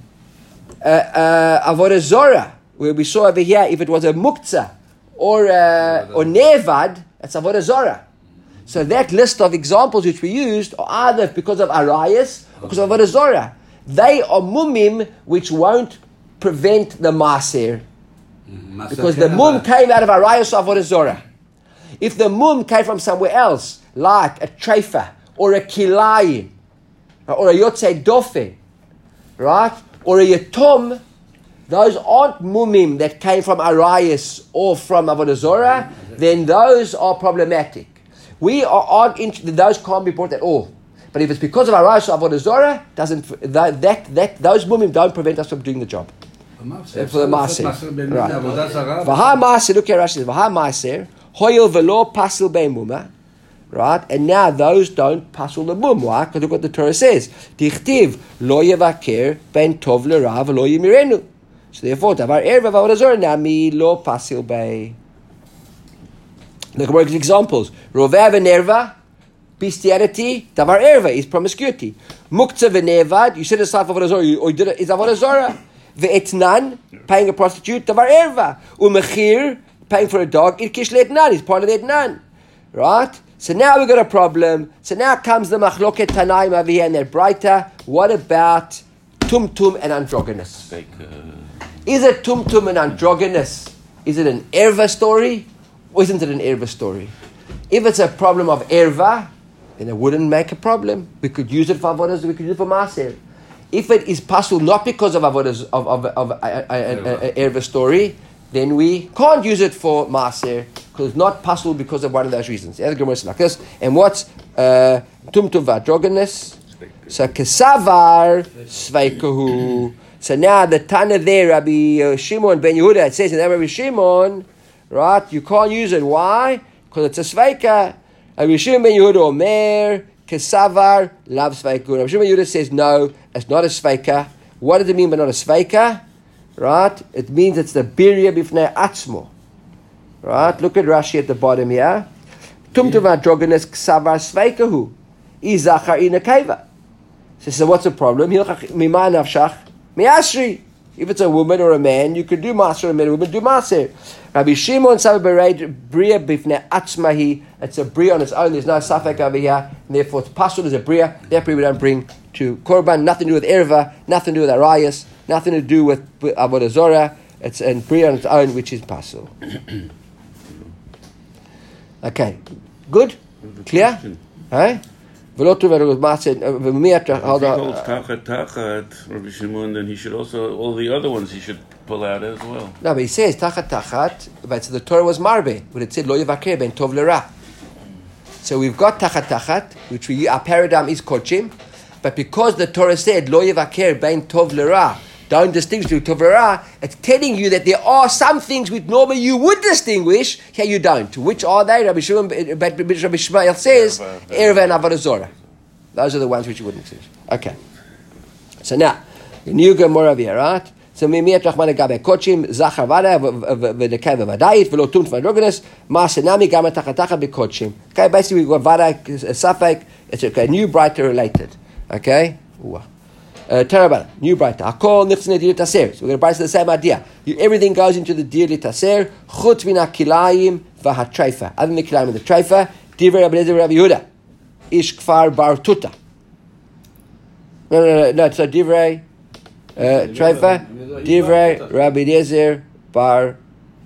Avodah Zorah, where we saw over here, if it was a Muktzah or Nevad, that's Avodah Zorah. So that list of examples which we used are either because of Arias or because of Avodah Zorah. they are mumim which won't prevent the maaser. Because the mum came out of Arayos Avodah Zorah. If the mum came from somewhere else, like a treifa, or a kilayim, or a yotzei dofe, right? Or a yatom, those aren't mumim that came from Arayos or from Avodah Zorah, then those are problematic. Those can't be brought at all. But if it's because of Arayos or Avodah Zorah, those mumim don't prevent us from doing the job. For the maaser. Right. V'ha maaser, look here, Rashi says, v'ha maaser, hoyel v'lo pasul bein mumah. Right? And now those don't pasul the mum. Why? Because look what the Torah says. Dichtiv lo yevaker ben tov l'ra v'lo yimirenu. So therefore, davar erva v'avodah zorah nami lo pasul bei. Look at examples. Roveh v'nerva, bestiality, davar erva is promiscuity. Muktzah v'nevad, you set aside for avodah zorah, or you did it, is avodah zorah. Ve'etnan, paying a prostitute, davar erva. Umechir, paying for a dog, irkish le'etnan, is part of the etnan. Right? So now we've got a problem. So now comes the machloket tanaim over here and their breita. What about tumtum and androgynous? Is it tumtum and androgynous? Is it an erva story? Or isn't it an erva story? If it's a problem of erva, then it wouldn't make a problem. We could use it for avodas, we could use it for maaser. If it is pasul not because of avodas of erva story, then we can't use it for maaser because it's not pasul because of one of those reasons. The other Gemara is like this. And what's tumtum v'androgynous? So kesavar sveikahu. So now the Tana there, Rabbi Shimon ben Yehuda, it says in Rabbi Shimon, right? You can't use it. Why? Because it's a sveika. Rabbi Shimon ben Yehuda omer kesavar lav sveikahu. Rabbi Shimon ben Yehuda says no, it's not a sveika. What does it mean by not a sveika? Right? It means it's the birya bifnei atzmo. Right? Look at Rashi at the bottom here. Tumtum androgynous ksavar sveikahu. Izachar inakeva. So what's the problem? Mima nafshach miasri. If it's a woman or a man, you could do maaser, a man or woman do maaser. Rabbi Shimon saber bria bifnei atzmahi. It's a bria on its own. There's no safek over here, and therefore it's pasul is a bria. Therefore we don't bring to korban. Nothing to do with erva. Nothing to do with arayas. Nothing to do with avodah zorah. It's a bria on its own, which is pasul. Okay, good, clear, hey? Hold on. If he holds tachat, Rabbi Shimon, then he should also all the other ones he should pull out as well. No, but he says tachat, but so the Torah was marbe, but it said lo yevaker ben tov l'ra. So we've got tachat, which our paradigm is kochim, but because the Torah said lo yevaker ben tov l'ra, don't distinguish between tov l'ra, it's telling you that there are some things which normally you would distinguish, here you don't. Which are they? Rabbi Shmuel says erva and avodah zorah. Those are the ones which you wouldn't distinguish. Okay. So now, the new Gemara over here, right? So mimiat rachman gabe kochim zachar vada v'dekay v'vadayit v'lo tumt v'androgynous ma'asenami gama tachatacha b'kochim. Okay, basically we've got vada safek. It's okay, new brighter related. Okay. Terrible. New brighter. Hakol niftzne dir taser. So we're going to price the same idea. Everything goes into the dir taser. Chutz mina kilayim v'hatreifa. Other than the kilayim and the treifa, divrei Rabbi Eliezer Rabbi Yehuda. Ish kfar bar tuta. No. So divrei treifa. Divrei Rabbi Eliezer bar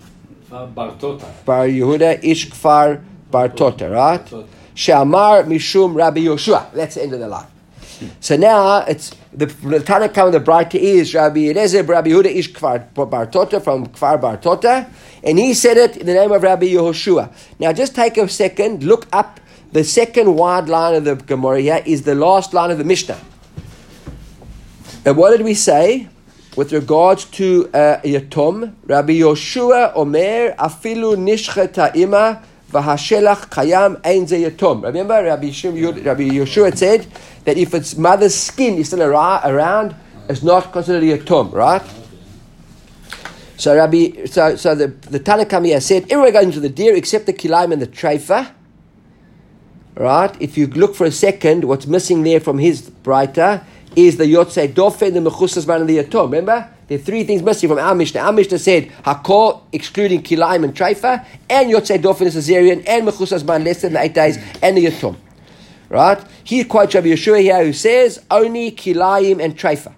Yehuda. Ish kfar bar tota. Right? She'amar mishum Rabbi Yoshua. That's the end of the line. So now it's the Tanakh the Braita is Rabbi Eliezer, Rabbi Yehuda Ish Kfar Bar Tota from Kfar Bar Tota, and he said it in the name of Rabbi Yehoshua. Now just take a second, look up the second wide line of the Gemara here is the last line of the Mishnah. And what did we say with regards to Yatom? Rabbi Yehoshua Omer Afilu Nishcheta Ima V'Hashelach Kayam Ein Ze Yatom. Remember Rabbi Yehoshua said that if its mother's skin is still around, it's not considered a yatom, right? So the Tanakh here said everyone goes into the deer except the kilayim and the treifa, right? If you look for a second, what's missing there from his breita is the yotzei dofen, the mechusas man, and the yatom. Remember, there are three things missing from our Mishnah. Our Mishnah said hakol excluding kilayim and treifa, and yotzei dofen is a zerian, and mechusas man less than the 8 days, and the yatom. Right? He quotes Rabbi Yeshua here who says, only kilayim and treifa.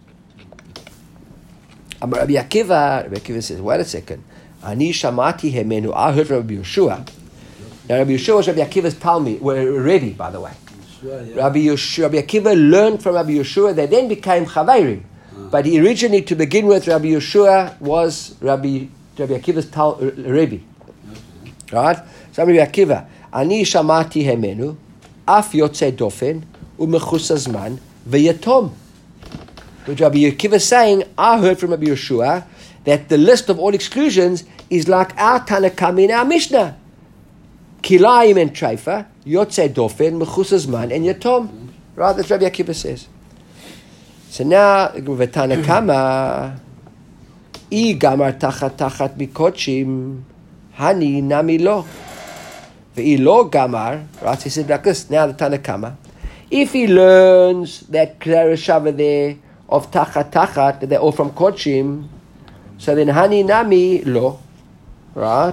Rabbi Akiva says, wait a second. Ani shamati hemenu, I heard from Rabbi Yeshua. Now Rabbi Yeshua was Rabbi Akiva's Talmud, Rebbe, by the way. Rabbi Akiva learned from Rabbi Yeshua, they then became Chaveirim. But he originally, to begin with, Rabbi Yeshua was Rabbi Akiva's Rebbe. Right? So Rabbi Akiva, Ani shamati hemenu, af yotzei dofen, umechus hazman, veyatom. Which Rabbi Akiva is saying, I heard from Rabbi Yeshua that the list of all exclusions is like our Tanakh in our Mishnah. Kilayim and treifa, yotzei dofen, mechus hazman, and yatom. Right? That's Rabbi Akiva says. So now, v'Tanakama, I gamar tachat mikochim, hani nami lo. V'i lo gamar, right? He said like this, now the Tanakama. If he learns that Klereshava there of tachat, they're all from kochim, so then hani nami lo, right?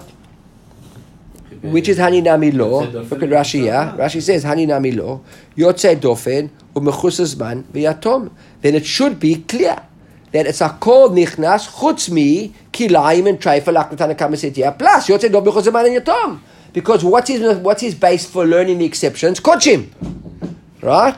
Which is hani nami lo? Look at Rashi here. Rashi says hani nami lo, yotzei dofen, umechus hazman, v'yatom. Then it should be clear that it's a kol nichnas chutz mi kilayim and treifa like the Tanakh said here. Plus yotzei dofen, umechus hazman, and yatom. Because what's his base for learning the exceptions? Kochim, right?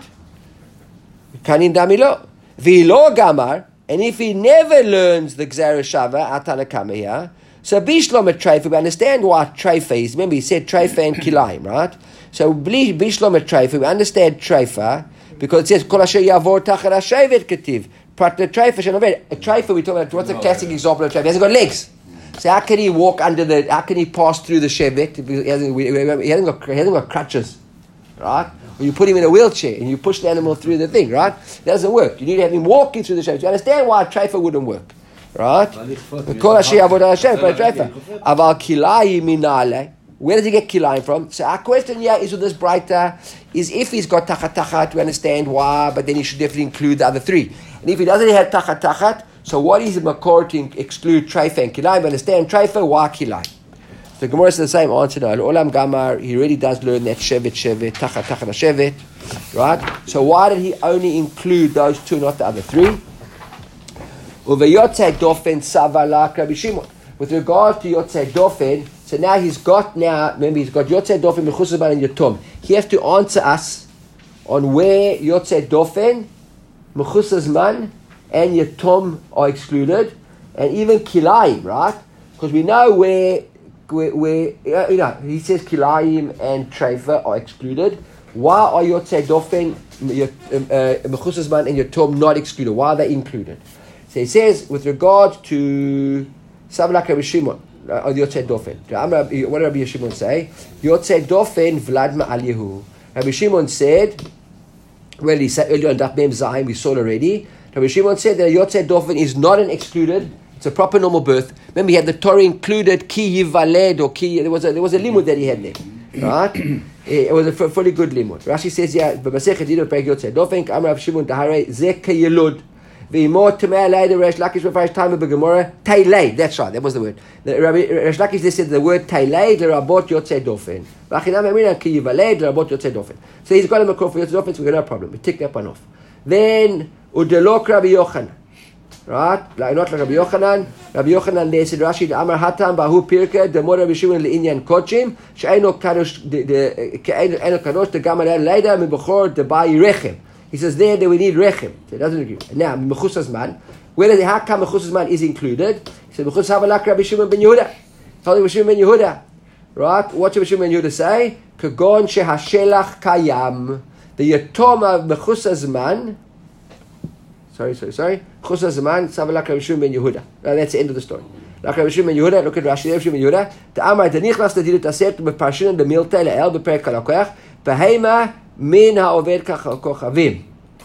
Hani nami lo, v'lo gamar, and if he never learns the Gzera Shava, Tanakh here. So Bishlom at Treifa, we understand what Treifa is. Remember, he said Treifa and Kilayim, right? So Bishlom at Treifa, we understand Treifa because it says Kol Asher Yavor Tachat Hashevet Ketiv. Part the Treifa Shenovet. A Treifa, we talk about what's a classic example of Treifa. He hasn't got legs. So how can he walk how can he pass through the Shevet? He hasn't got crutches, right? Or you put him in a wheelchair and you push the animal through the thing, right? That doesn't work. You need to have him walking through the Shevet. You understand why a Treifa wouldn't work. Right? Where does he get kilayim from? So our question here is with this brighter is if he's got tachat, we understand why, but then he should definitely include the other three. And if he doesn't have tachat, so what is the makor to exclude treifa and kilayim? We understand treifa, why kilayim? The Gemara says the same answer now. Olam Gamar, he really does learn that shevet, tachat shevet, right? So why did he only include those two, not the other three? With regard to Yotzei Dofen, so now he's got Yotzei Dofen, Mechus hazman, and Yatom. He has to answer us on where Yotzei Dofen, Mechus hazman, and Yatom are excluded, and even Kilayim, right? Because we know where he says Kilayim and Treifa are excluded. Why are Yotzei Dofen, Mechus hazman, and Yatom not excluded? Why are they included? So he says, with regard to Savalak Rabbi Shimon, or Yotzei Dofen. What did Rabbi Shimon say? Yotzei Dofen Vlad Ma'al Yehu. Rabbi Shimon said, well, he said earlier on Daf Mem Zayin, we saw already. Rabbi Shimon said that Yotzei Dofen is not an excluded, it's a proper normal birth. Remember, he had the Torah included Ki Yivaled or Ki. There was a limud that he had there, right? It was a fully good limud. Rashi says, yeah, B'Masechet Yidot Perek Yotzei Dofen, Amar Rabbi Shimon Tahare Zeh Keyelud. That's right, that was the word. Resh Lakish said the word Tailei l'rabot yotzei dofen. So he's got a makor for yotzei dofen, so we got no problem. We tick that one off. Then udelok Rabbi Yochanan, right? Not like Rabbi Yochanan. Rabbi Yochanan they said Rashi Amar Hatam Bahu Pirke Demor Rabbi Shimon leInyan Kochim she'eino kadosh eino kadosh tegamar leida mibachor debai rechem. He says there that we need rechem. So it doesn't agree. Now, mechus hazman, how come mechus hazman is included? He said, mechus habalak Rabbi Shimon ben Yehuda. Told Rabbi Shimon ben Yehuda. Right? What did Rabbi Shimon ben Yehuda say? Kagon shehashelach kayam. The yatom of mechus hazman. Sorry. Mechus hazman, habalak Rabbi Shimon ben Yehuda. That's the end of the story. Like Rabbi Shimon ben Yehuda, look at Rashi, Rabbi Shimon ben Yehuda. Ta'amar tanichlas tadilut aset beparshinan b'miltei le'el b'perek halakoach. Behema min ha'oved kochavim.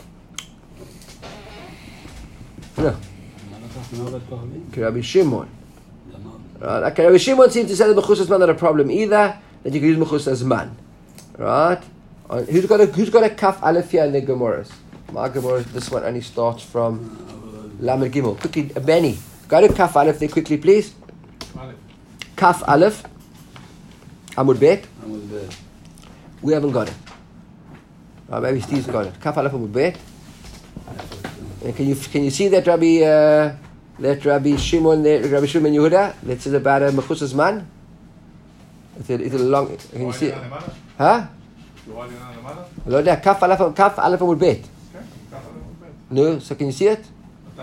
No. Rabbi Shimon. Rabbi Shimon seems to say that mechus hazman not a problem either. That you can use mechus hazman, right? Who's got a kaf aleph here in the Gemaras? My Gemara, this one only starts from Lamed Gimel. Quickly, Benny, go to kaf aleph there quickly, please. Kaf aleph. Amud bet. We haven't got it. Maybe Steve's got it. Kaf Aleph Amud Bet. And can you see that Rabbi Shimon Yehuda that says about Mechus Zman? It's a long. Can you see it? Huh? לא יודע, כף א' עמוד ב'. נו, so can you see it?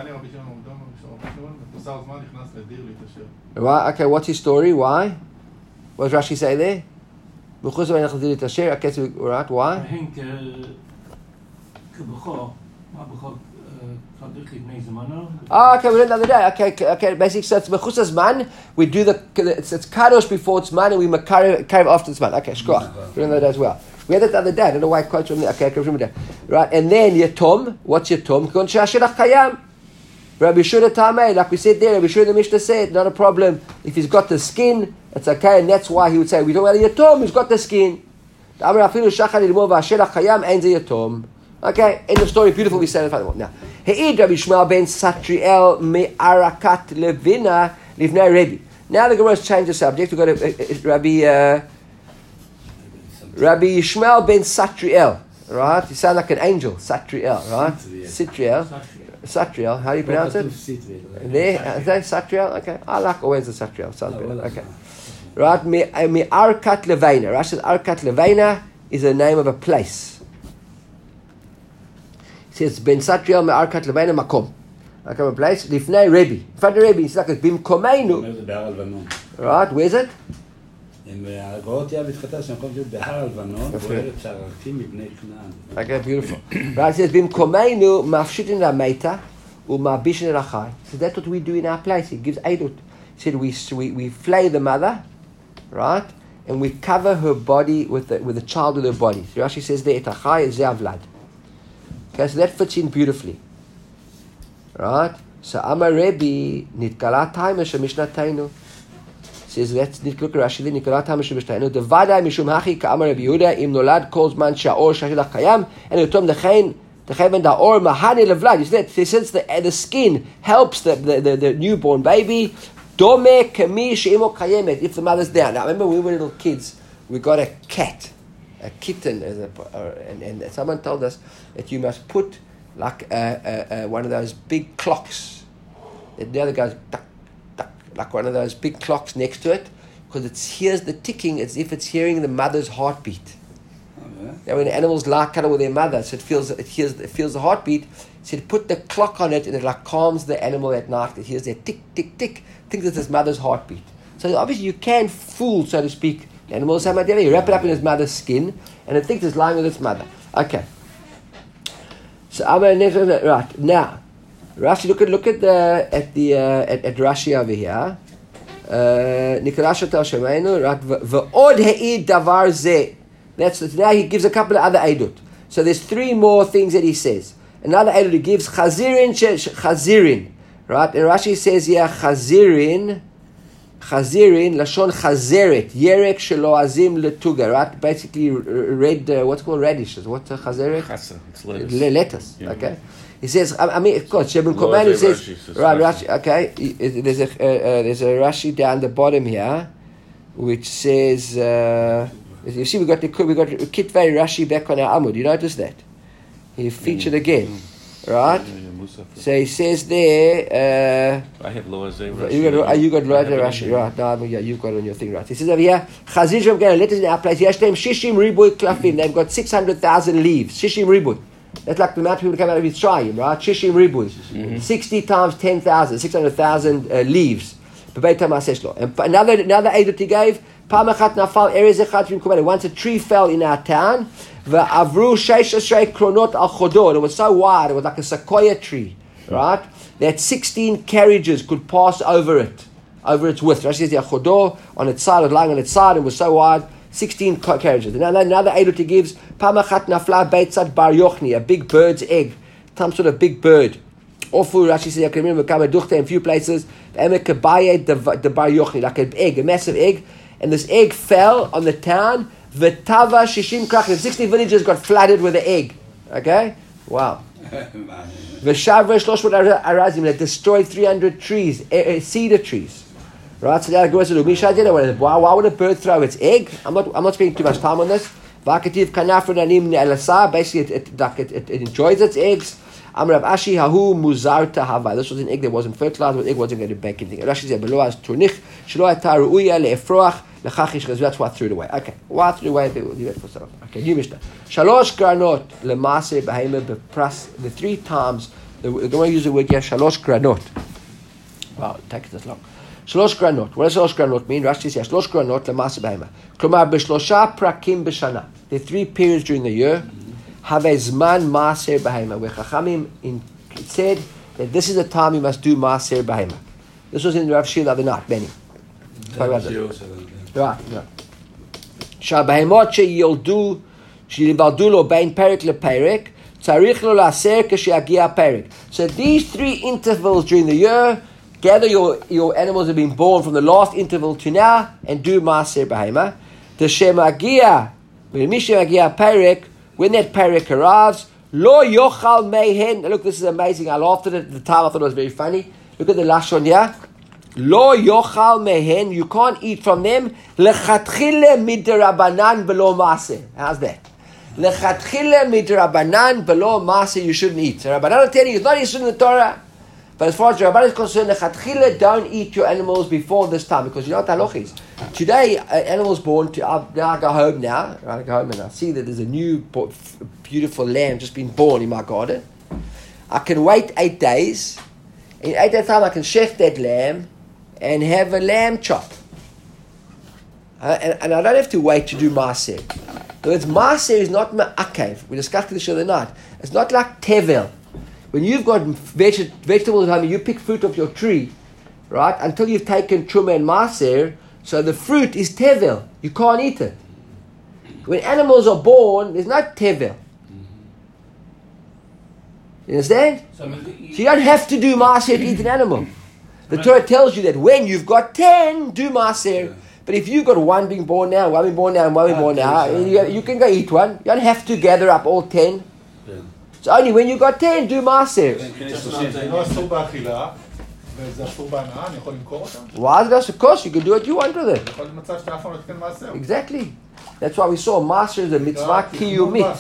Okay, what's his story? Why? What does Rashi say there? בחוץ זמן אנחנו נדיר להתעשר, הכסף, right? Why? Okay, we learned the other day. Okay. Basically, so it's mechus zman. We do it's kadosh before it's man, and we carry after it's man. Okay, shkoch. We learned that as well. We had that the other day. I don't know why I quote from there. Okay, from there. Right, and then yatom. What's yatom? Kon shashirach kayam. Rabbi Yehuda Tamei, like we said there, Rabbi Yehuda the Mishnah said, not a problem. If he's got the skin, it's okay, and that's why he would say, we don't want a yatom, he's got the skin. Okay, end of story, beautiful, we said it. Now, He'id Rabbi Shmuel ben Satriel me'arakat levina livnei Rebbe. Now the Gemara has changed the subject. We've got Rabbi Shmuel ben Satriel, right? You sound like an angel, Satriel, right? Satriel, how do you pronounce it? There, is that Satriel? Okay, I like always the Satriel, sounds better. Okay. Right, me'arkat levina. Rashi says Arkat levina is the name of a place. It says Ben Satriel me'arkat levina makom. Okay, a place. Lifnei Rebbe. In front of Rebbe, it's like it's bimkomeinu. Right, where's it? Okay, beautiful. Right, it says bimkomeinu mafshitin rameita umabishin rachai. So that's what we do in our place. It gives eidut. He said we flay the mother, right, and we cover her body with the child with her body. So Rashi says there, etachai ze'avlad. Okay, so that fits in beautifully, right? So Amar Rebbe nitgala taima shemishnataynu. Says let's look at Rashi there. Nitgala taima shemishnataynu. Devadai mishum hachi ka'amar Rabbi Yehuda im nolad kol zman sha'or shashilach kayam and utom dechein da'or mahani levlad. You see that since the skin helps the newborn baby. Dome kami she'imo kayemet. If the mother's down. Now remember, when we were little kids, we got a kitten, and someone told us that you must put like one of those big clocks. The other goes tuck, tuck, like one of those big clocks next to it, because it hears the ticking as if it's hearing the mother's heartbeat. Now when animals lie cuddle with their mother, so it feels the heartbeat. So it put the clock on it, and it like calms the animal at night. It hears that tick, tick, tick. Thinks it's his mother's heartbeat. So obviously you can fool, so to speak, the animal. You wrap it up in his mother's skin, and it thinks it's lying with its mother. Okay. So right now, Rashi, look at Rashi over here. That's now he gives a couple of other eidut. So there's three more things that he says. Another eidut he gives chazirin. Right, and Rashi says here chazirin, lashon chazeret, yerek shelo azim letuga. Right, basically red. What's called radishes? What's chazeret? Chasa, it's lettuce. Lettuce. Yeah. Okay. He says, of course, Shebun Koman says, right, Rashi. Okay, there's a Rashi down the bottom here, which says, you see, we got Kitvei Rashi back on our Amud. You notice that? He featured again. Right? So he says there. I have Loazeh Rashi. You got Loazeh Rashi, right? No, yeah, you've got it on your thing, right? He says over here, Chazir Shem Gan, letters in our place. Yashtem Shishim Riboy Klafim. They've got 600,000 leaves. Shishim Riboy. That's like the amount of people that come out of Mitzrayim, right? Shishim Riboy. 60 times 10,000, 600,000 leaves. And another eidut he gave. Once a tree fell in our town. It was so wide, it was like a sequoia tree, right? That 16 carriages could pass over its width. Rashi says the chodor on its side, was lying on its side, and was so wide, 16 carriages. And another eidut he gives, a big bird's egg, some sort of big bird. Awful, Rashi says, I can remember in a few places, like an egg, a massive egg, and this egg fell on the town. V'tava shishim krachim. 60 villages got flooded with the egg. Okay? Wow. V'shavra shloshmot arazim. That destroyed 300 trees, cedar trees. Right? So now it goes to why would a bird throw its egg? I'm not spending too much time on this. V'akativ kanafra nanim ne'elasa. Basically, it enjoys its eggs. Amar Rav Ashi hahu muzarta hava. This was an egg that wasn't fertilized, but the egg wasn't going to bake anything. Rashi said, "Below as turnich shelo ata ru'uya le'efroach lechachish." That's why I threw it away. Okay, why I threw it away? They will leave it for some. Okay, new Mishnah. Shalosh granot lemase behema bepras. The 3 times the Gemara use the word here. Shalosh granot. Wow, it takes this long. Shalosh granot. What does shalosh granot mean? Rashi says shalosh granot lemase behema. Klomar b'shlosha prakim b'shana. There are 3 periods during the year. Have a zman maaser behema. Where Chachamim said that this is the time you must do maaser behema. This was in the Rav Shir the other night, Benny. Right. שהבהמות שיולדו לו בין פרק לפרק, צריך לו לעשר כשיגיע הפרק. So these 3 intervals during the year, gather your animals that have been born from the last interval to now, and do maaser behema. כשמגיע, ומי שמגיע הפרק, when that parak arrives, lo yochal mehen. Look, this is amazing. I laughed at it at the time. I thought it was very funny. Look at the lashon here. Lo yochal mehen. You can't eat from them. Lechatchile midrabanan below maaseh. How's that? Lechatchile midrabanan below maaseh. You shouldn't eat. So Rabbanan are telling you, it's not Yisur in the Torah. But as far as Rabbanan is concerned, lechatchile, don't eat your animals before this time, because you know what halach is. Today, animals born to. I go home now. I go home and I see that there's a new beautiful lamb just been born in my garden. I can wait 8 days. In 8 days' time, I can chef that lamb and have a lamb chop. And I don't have to wait to do maaser. In other words, maaser is not ma'akev. We discussed this the other night. It's not like tevel. When you've got vegetables at home and you pick fruit off your tree, right, until you've taken truma and maaser, so the fruit is tevel. You can't eat it. When animals are born, there's not tevel. You understand? So you don't have to do maaser to eat an animal. The Torah tells you that when you've got 10, do maaser. But if you've got 1 being born now, 1 being born now, and 1 being born now, you can go eat 1. You don't have to gather up all 10. So only when you've got 10, do maaser. Why is that? Of course, you can do what you want with it. Exactly. That's why we saw maaser is a mitzvah kiyumit.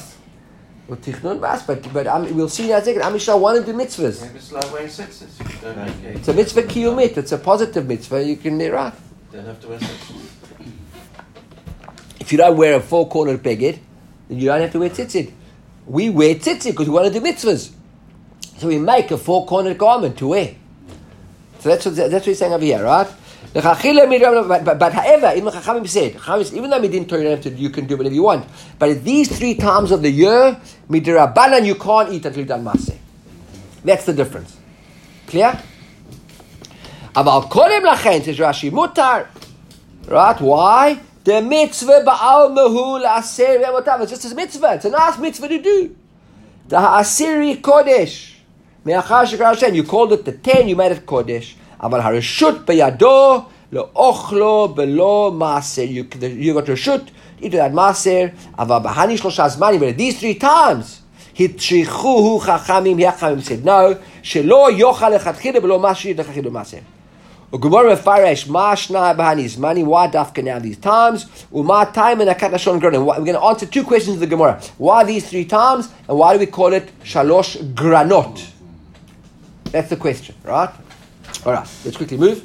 But we'll see in a second. Am Yisrael wanted to do mitzvahs. It's a mitzvah kiyumit. It's a positive mitzvah. You can be right. Don't have to wear tzitzit. If you don't wear a 4-cornered beged, then you don't have to wear tzitzit. We wear tzitzit because we want to do mitzvahs. So we make a 4-cornered garment to wear. So that's what he's saying over here, right? But however, even the Chachamim said, even though we didn't tell you have to, you can do whatever you want. But at these 3 times of the year, midrabanan, you can't eat until you've done maaseh. That's the difference. Clear? Aval kodem lachen, says Rashi, mutar. Right? Why? The mitzvah ba'al mehu la'aser v'amotav. It's just a mitzvah. It's a nice mitzvah to do. The ha'asiri kodesh. Me'achar shekar Hashem. You called it the 10, you made it kodesh. Aval hareshut b'yado le'ochlo be'lo maaser. You got reshut, eat that maaser. Aval b'hani shlosha zmanim. But these 3 times, hitrichuhu chachamim. Chachamim said no. Shelo yochal lechatchila be'lo maaser lechatchila maaser. Gemara Faresh Mashna Bahani Zmani. Why dafka now these times? Uma time and Akat Lashon Granon. We're going to answer 2 questions of the Gemara. Why these 3 times, and why do we call it Shalosh Granot? That's the question, right? All right, let's quickly move.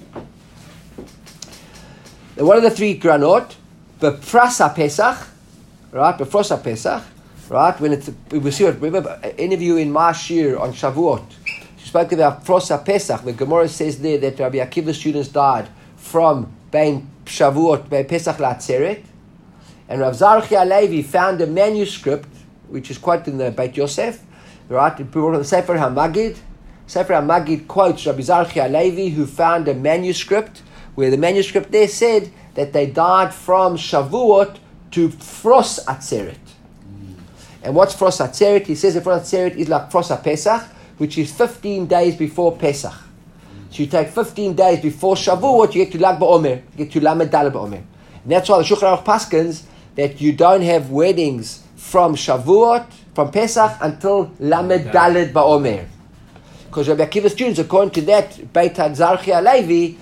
Now, what are the 3 Granot? Befrasa Pesach, right? Befrasa Pesach, right? When it's we see what. Remember, any of you in Mashir on Shavuot spoke about Frosa Pesach. The Gemara says there that Rabbi Akiva's students died from Bein Shavuot, Bein Pesach La'atzeret. And Rav Zarchi Alevi found a manuscript, which is quoted in the Beit Yosef, right? It brought on the Sefer HaMagid. Sefer HaMagid quotes Rabbi Zarchi Alevi, who found a manuscript, where the manuscript there said that they died from Shavuot to Fros Atzeret. And what's Fros Atzeret? He says that Fros Atzeret is like Fros HaPesach, which is 15 days before Pesach. So you take 15 days before Shavuot, you get to Lag BaOmer, you get to Lamed Daled BaOmer. And that's why the Shulchan Aruch paskins that you don't have weddings from Shavuot, from Pesach, until Lamed Daled BaOmer. Because Rabbi Akiva's students, according to that, Beit Zarchi Alevi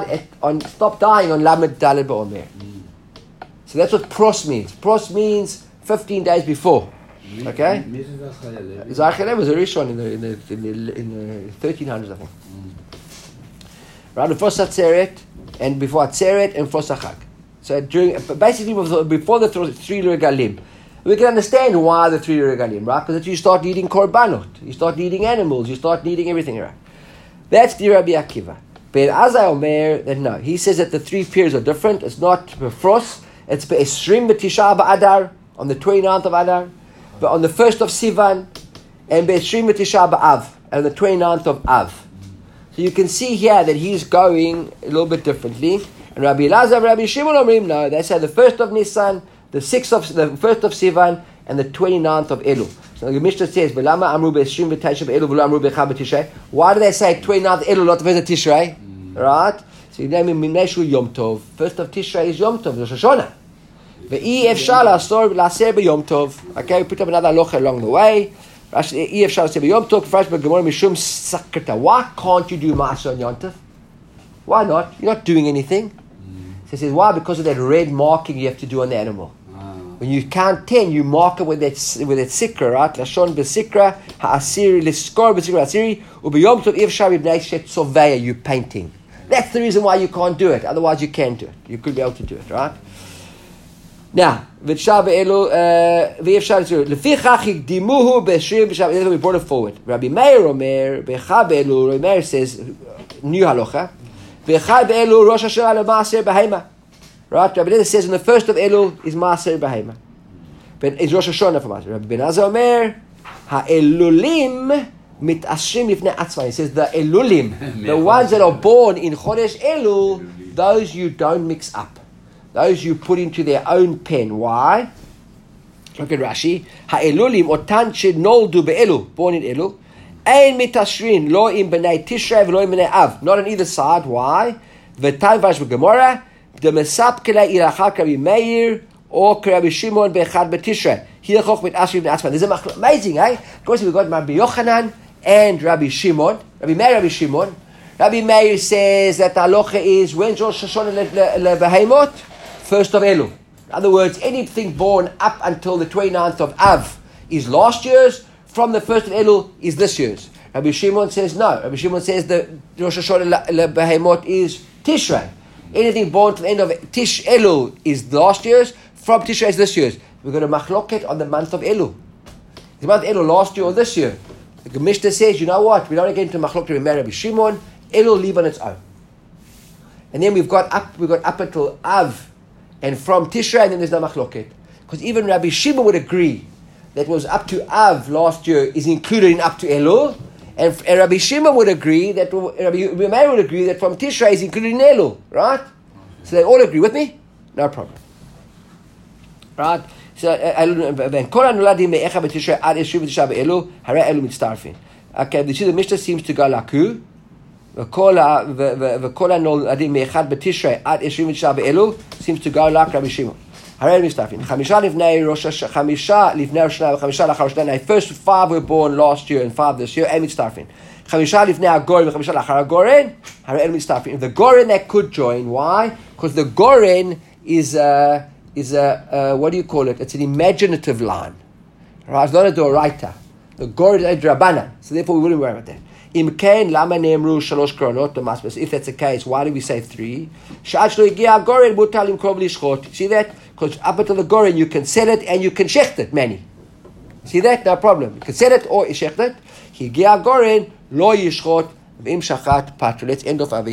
stopped dying on Lamed Daled BaOmer. So that's what Pros means. Pros means 15 days before. Okay? מי זה החיילים? Zachariah was a Rishon in the 1300s, I think. Around the first Atzeret, and before Atzeret, and first Chag. So basically before the 3 regalim. We can understand why the 3 regalim, right? Because you start needing korbanot, you start needing animals, you start needing everything, right? That's the Rabbi Akiva. But as I Omer, that no, he says that the 3 periods are different. It's not Befros, it's Be'esrim B'Tisha B'Adar, on the 29th of Adar, but on the 1st of Sivan, and Be'esrim B'Tisha B'Av, and the 29th of Av. So you can see here that he's going a little bit differently. And Rabbi Elazar and Rabbi Shimon Omrim, no, they say the 1st of Nisan, the 1st of Sivan, and the 29th of Elul. So the Mishnah says, "Belama amru be'eshrim v'teisha be'elul v'lo amru be'chad b'tishrei." Why do they say 29th Elul, not the 1st of Tishrei? Right? So you name him Minneshu Yom Tov. 1st of Tishrei is Yom Tov, Rosh Hashanah. Ve'i efshar la'aser b'Yom Tov. Okay, we put up another halacha along the way. Why can't you do Maaseh on Yom Tov? Why not? You're not doing anything. So he says, why? Because of that red marking you have to do on the animal. When you count 10, you mark it with that sikra, right? Lashon b'sikra, ha'asiri, l'skor b'sikra ha'asiri, u'b'yom tov ifshar ibnei shet soveya, you painting. That's the reason why you can't do it. Otherwise you can do it. You could be able to do it, right? Now, v'tshar be'elu, v'ifshar b'sikra, lefichach hikdimuhu b'shir b'shar, we brought it forward. Rabbi Meir Omer, b'cha be'elu, Rabbi Meir says, new halacha, v'cha be'elu rosh hashanah l'maaser b'heima. Right? Rabbi Elazar says in the 1st of Elul is Maaser B'Heima. But it's Rosh Hashanah for Maaser. Rabbi Elazar Omer, ha'elulim mitashrim lifnei atzmai. He says the elulim, the ones that are born in Chodesh Elul, those you don't mix up. Those you put into their own pen. Why? Look at Rashi. Ha'elulim otan shenoldu be'elul, born in Elul. Ein mitashrin lo im b'nei Tishrei v'lo im b'nei Av. Not on either side. Why? V'tay vash b'Gemara. The mesapkele irachak Rabbi Meir or Rabbi Shimon be'echad be'tishrei. Here choch mit ashrim ne'atzman. This is amazing, eh? Of course, we've got Rabbi Yochanan and Rabbi Shimon. Rabbi Shimon. Rabbi Meir says that the halacha is when Rosh Hashanah le'beheimot, 1st of Elul. In other words, anything born up until the 29th of Av is last year's. From the 1st of Elul is this year's. Rabbi Shimon says no. Rabbi Shimon says the Rosh Hashanah le'beheimot is Tishrei. Anything born to the end of Tish Elul is last year's, from Tishrei is this year's. We're going to machloket on the month of Elul. The month of Elul last year or this year. The Mishnah says, you know what? We don't get into machloket with Rabbi Shimon. Elul leave on its own. And then we've got up until Av, and from Tishrei, and then there's no machloket. Because even Rabbi Shimon would agree that was up to Av last year is included in up to Elul. And Rabbi Shimon would agree that Rabbi Meir would agree that from Tishrei is included in Elul, right? So they all agree with me? No problem. Right? So, okay, the Mishnah seems to go like who? Seems to go like Rabbi Shimon. First 5 were born last year and 5 this year. If the Goren that could join, why? Because the Goren is a what do you call it? It's an imaginative line. Right? It's not a Doraita. The Goren is a Drabanan. So therefore we wouldn't worry about that. If that's the case, why do we say 3? See that? Because up until the Goren, you can sell it and you can shecht it, many. See that? No problem. You can sell it or shecht it. Higia Goren, lo yishchot, v'im shachat patra. Let's end off over here.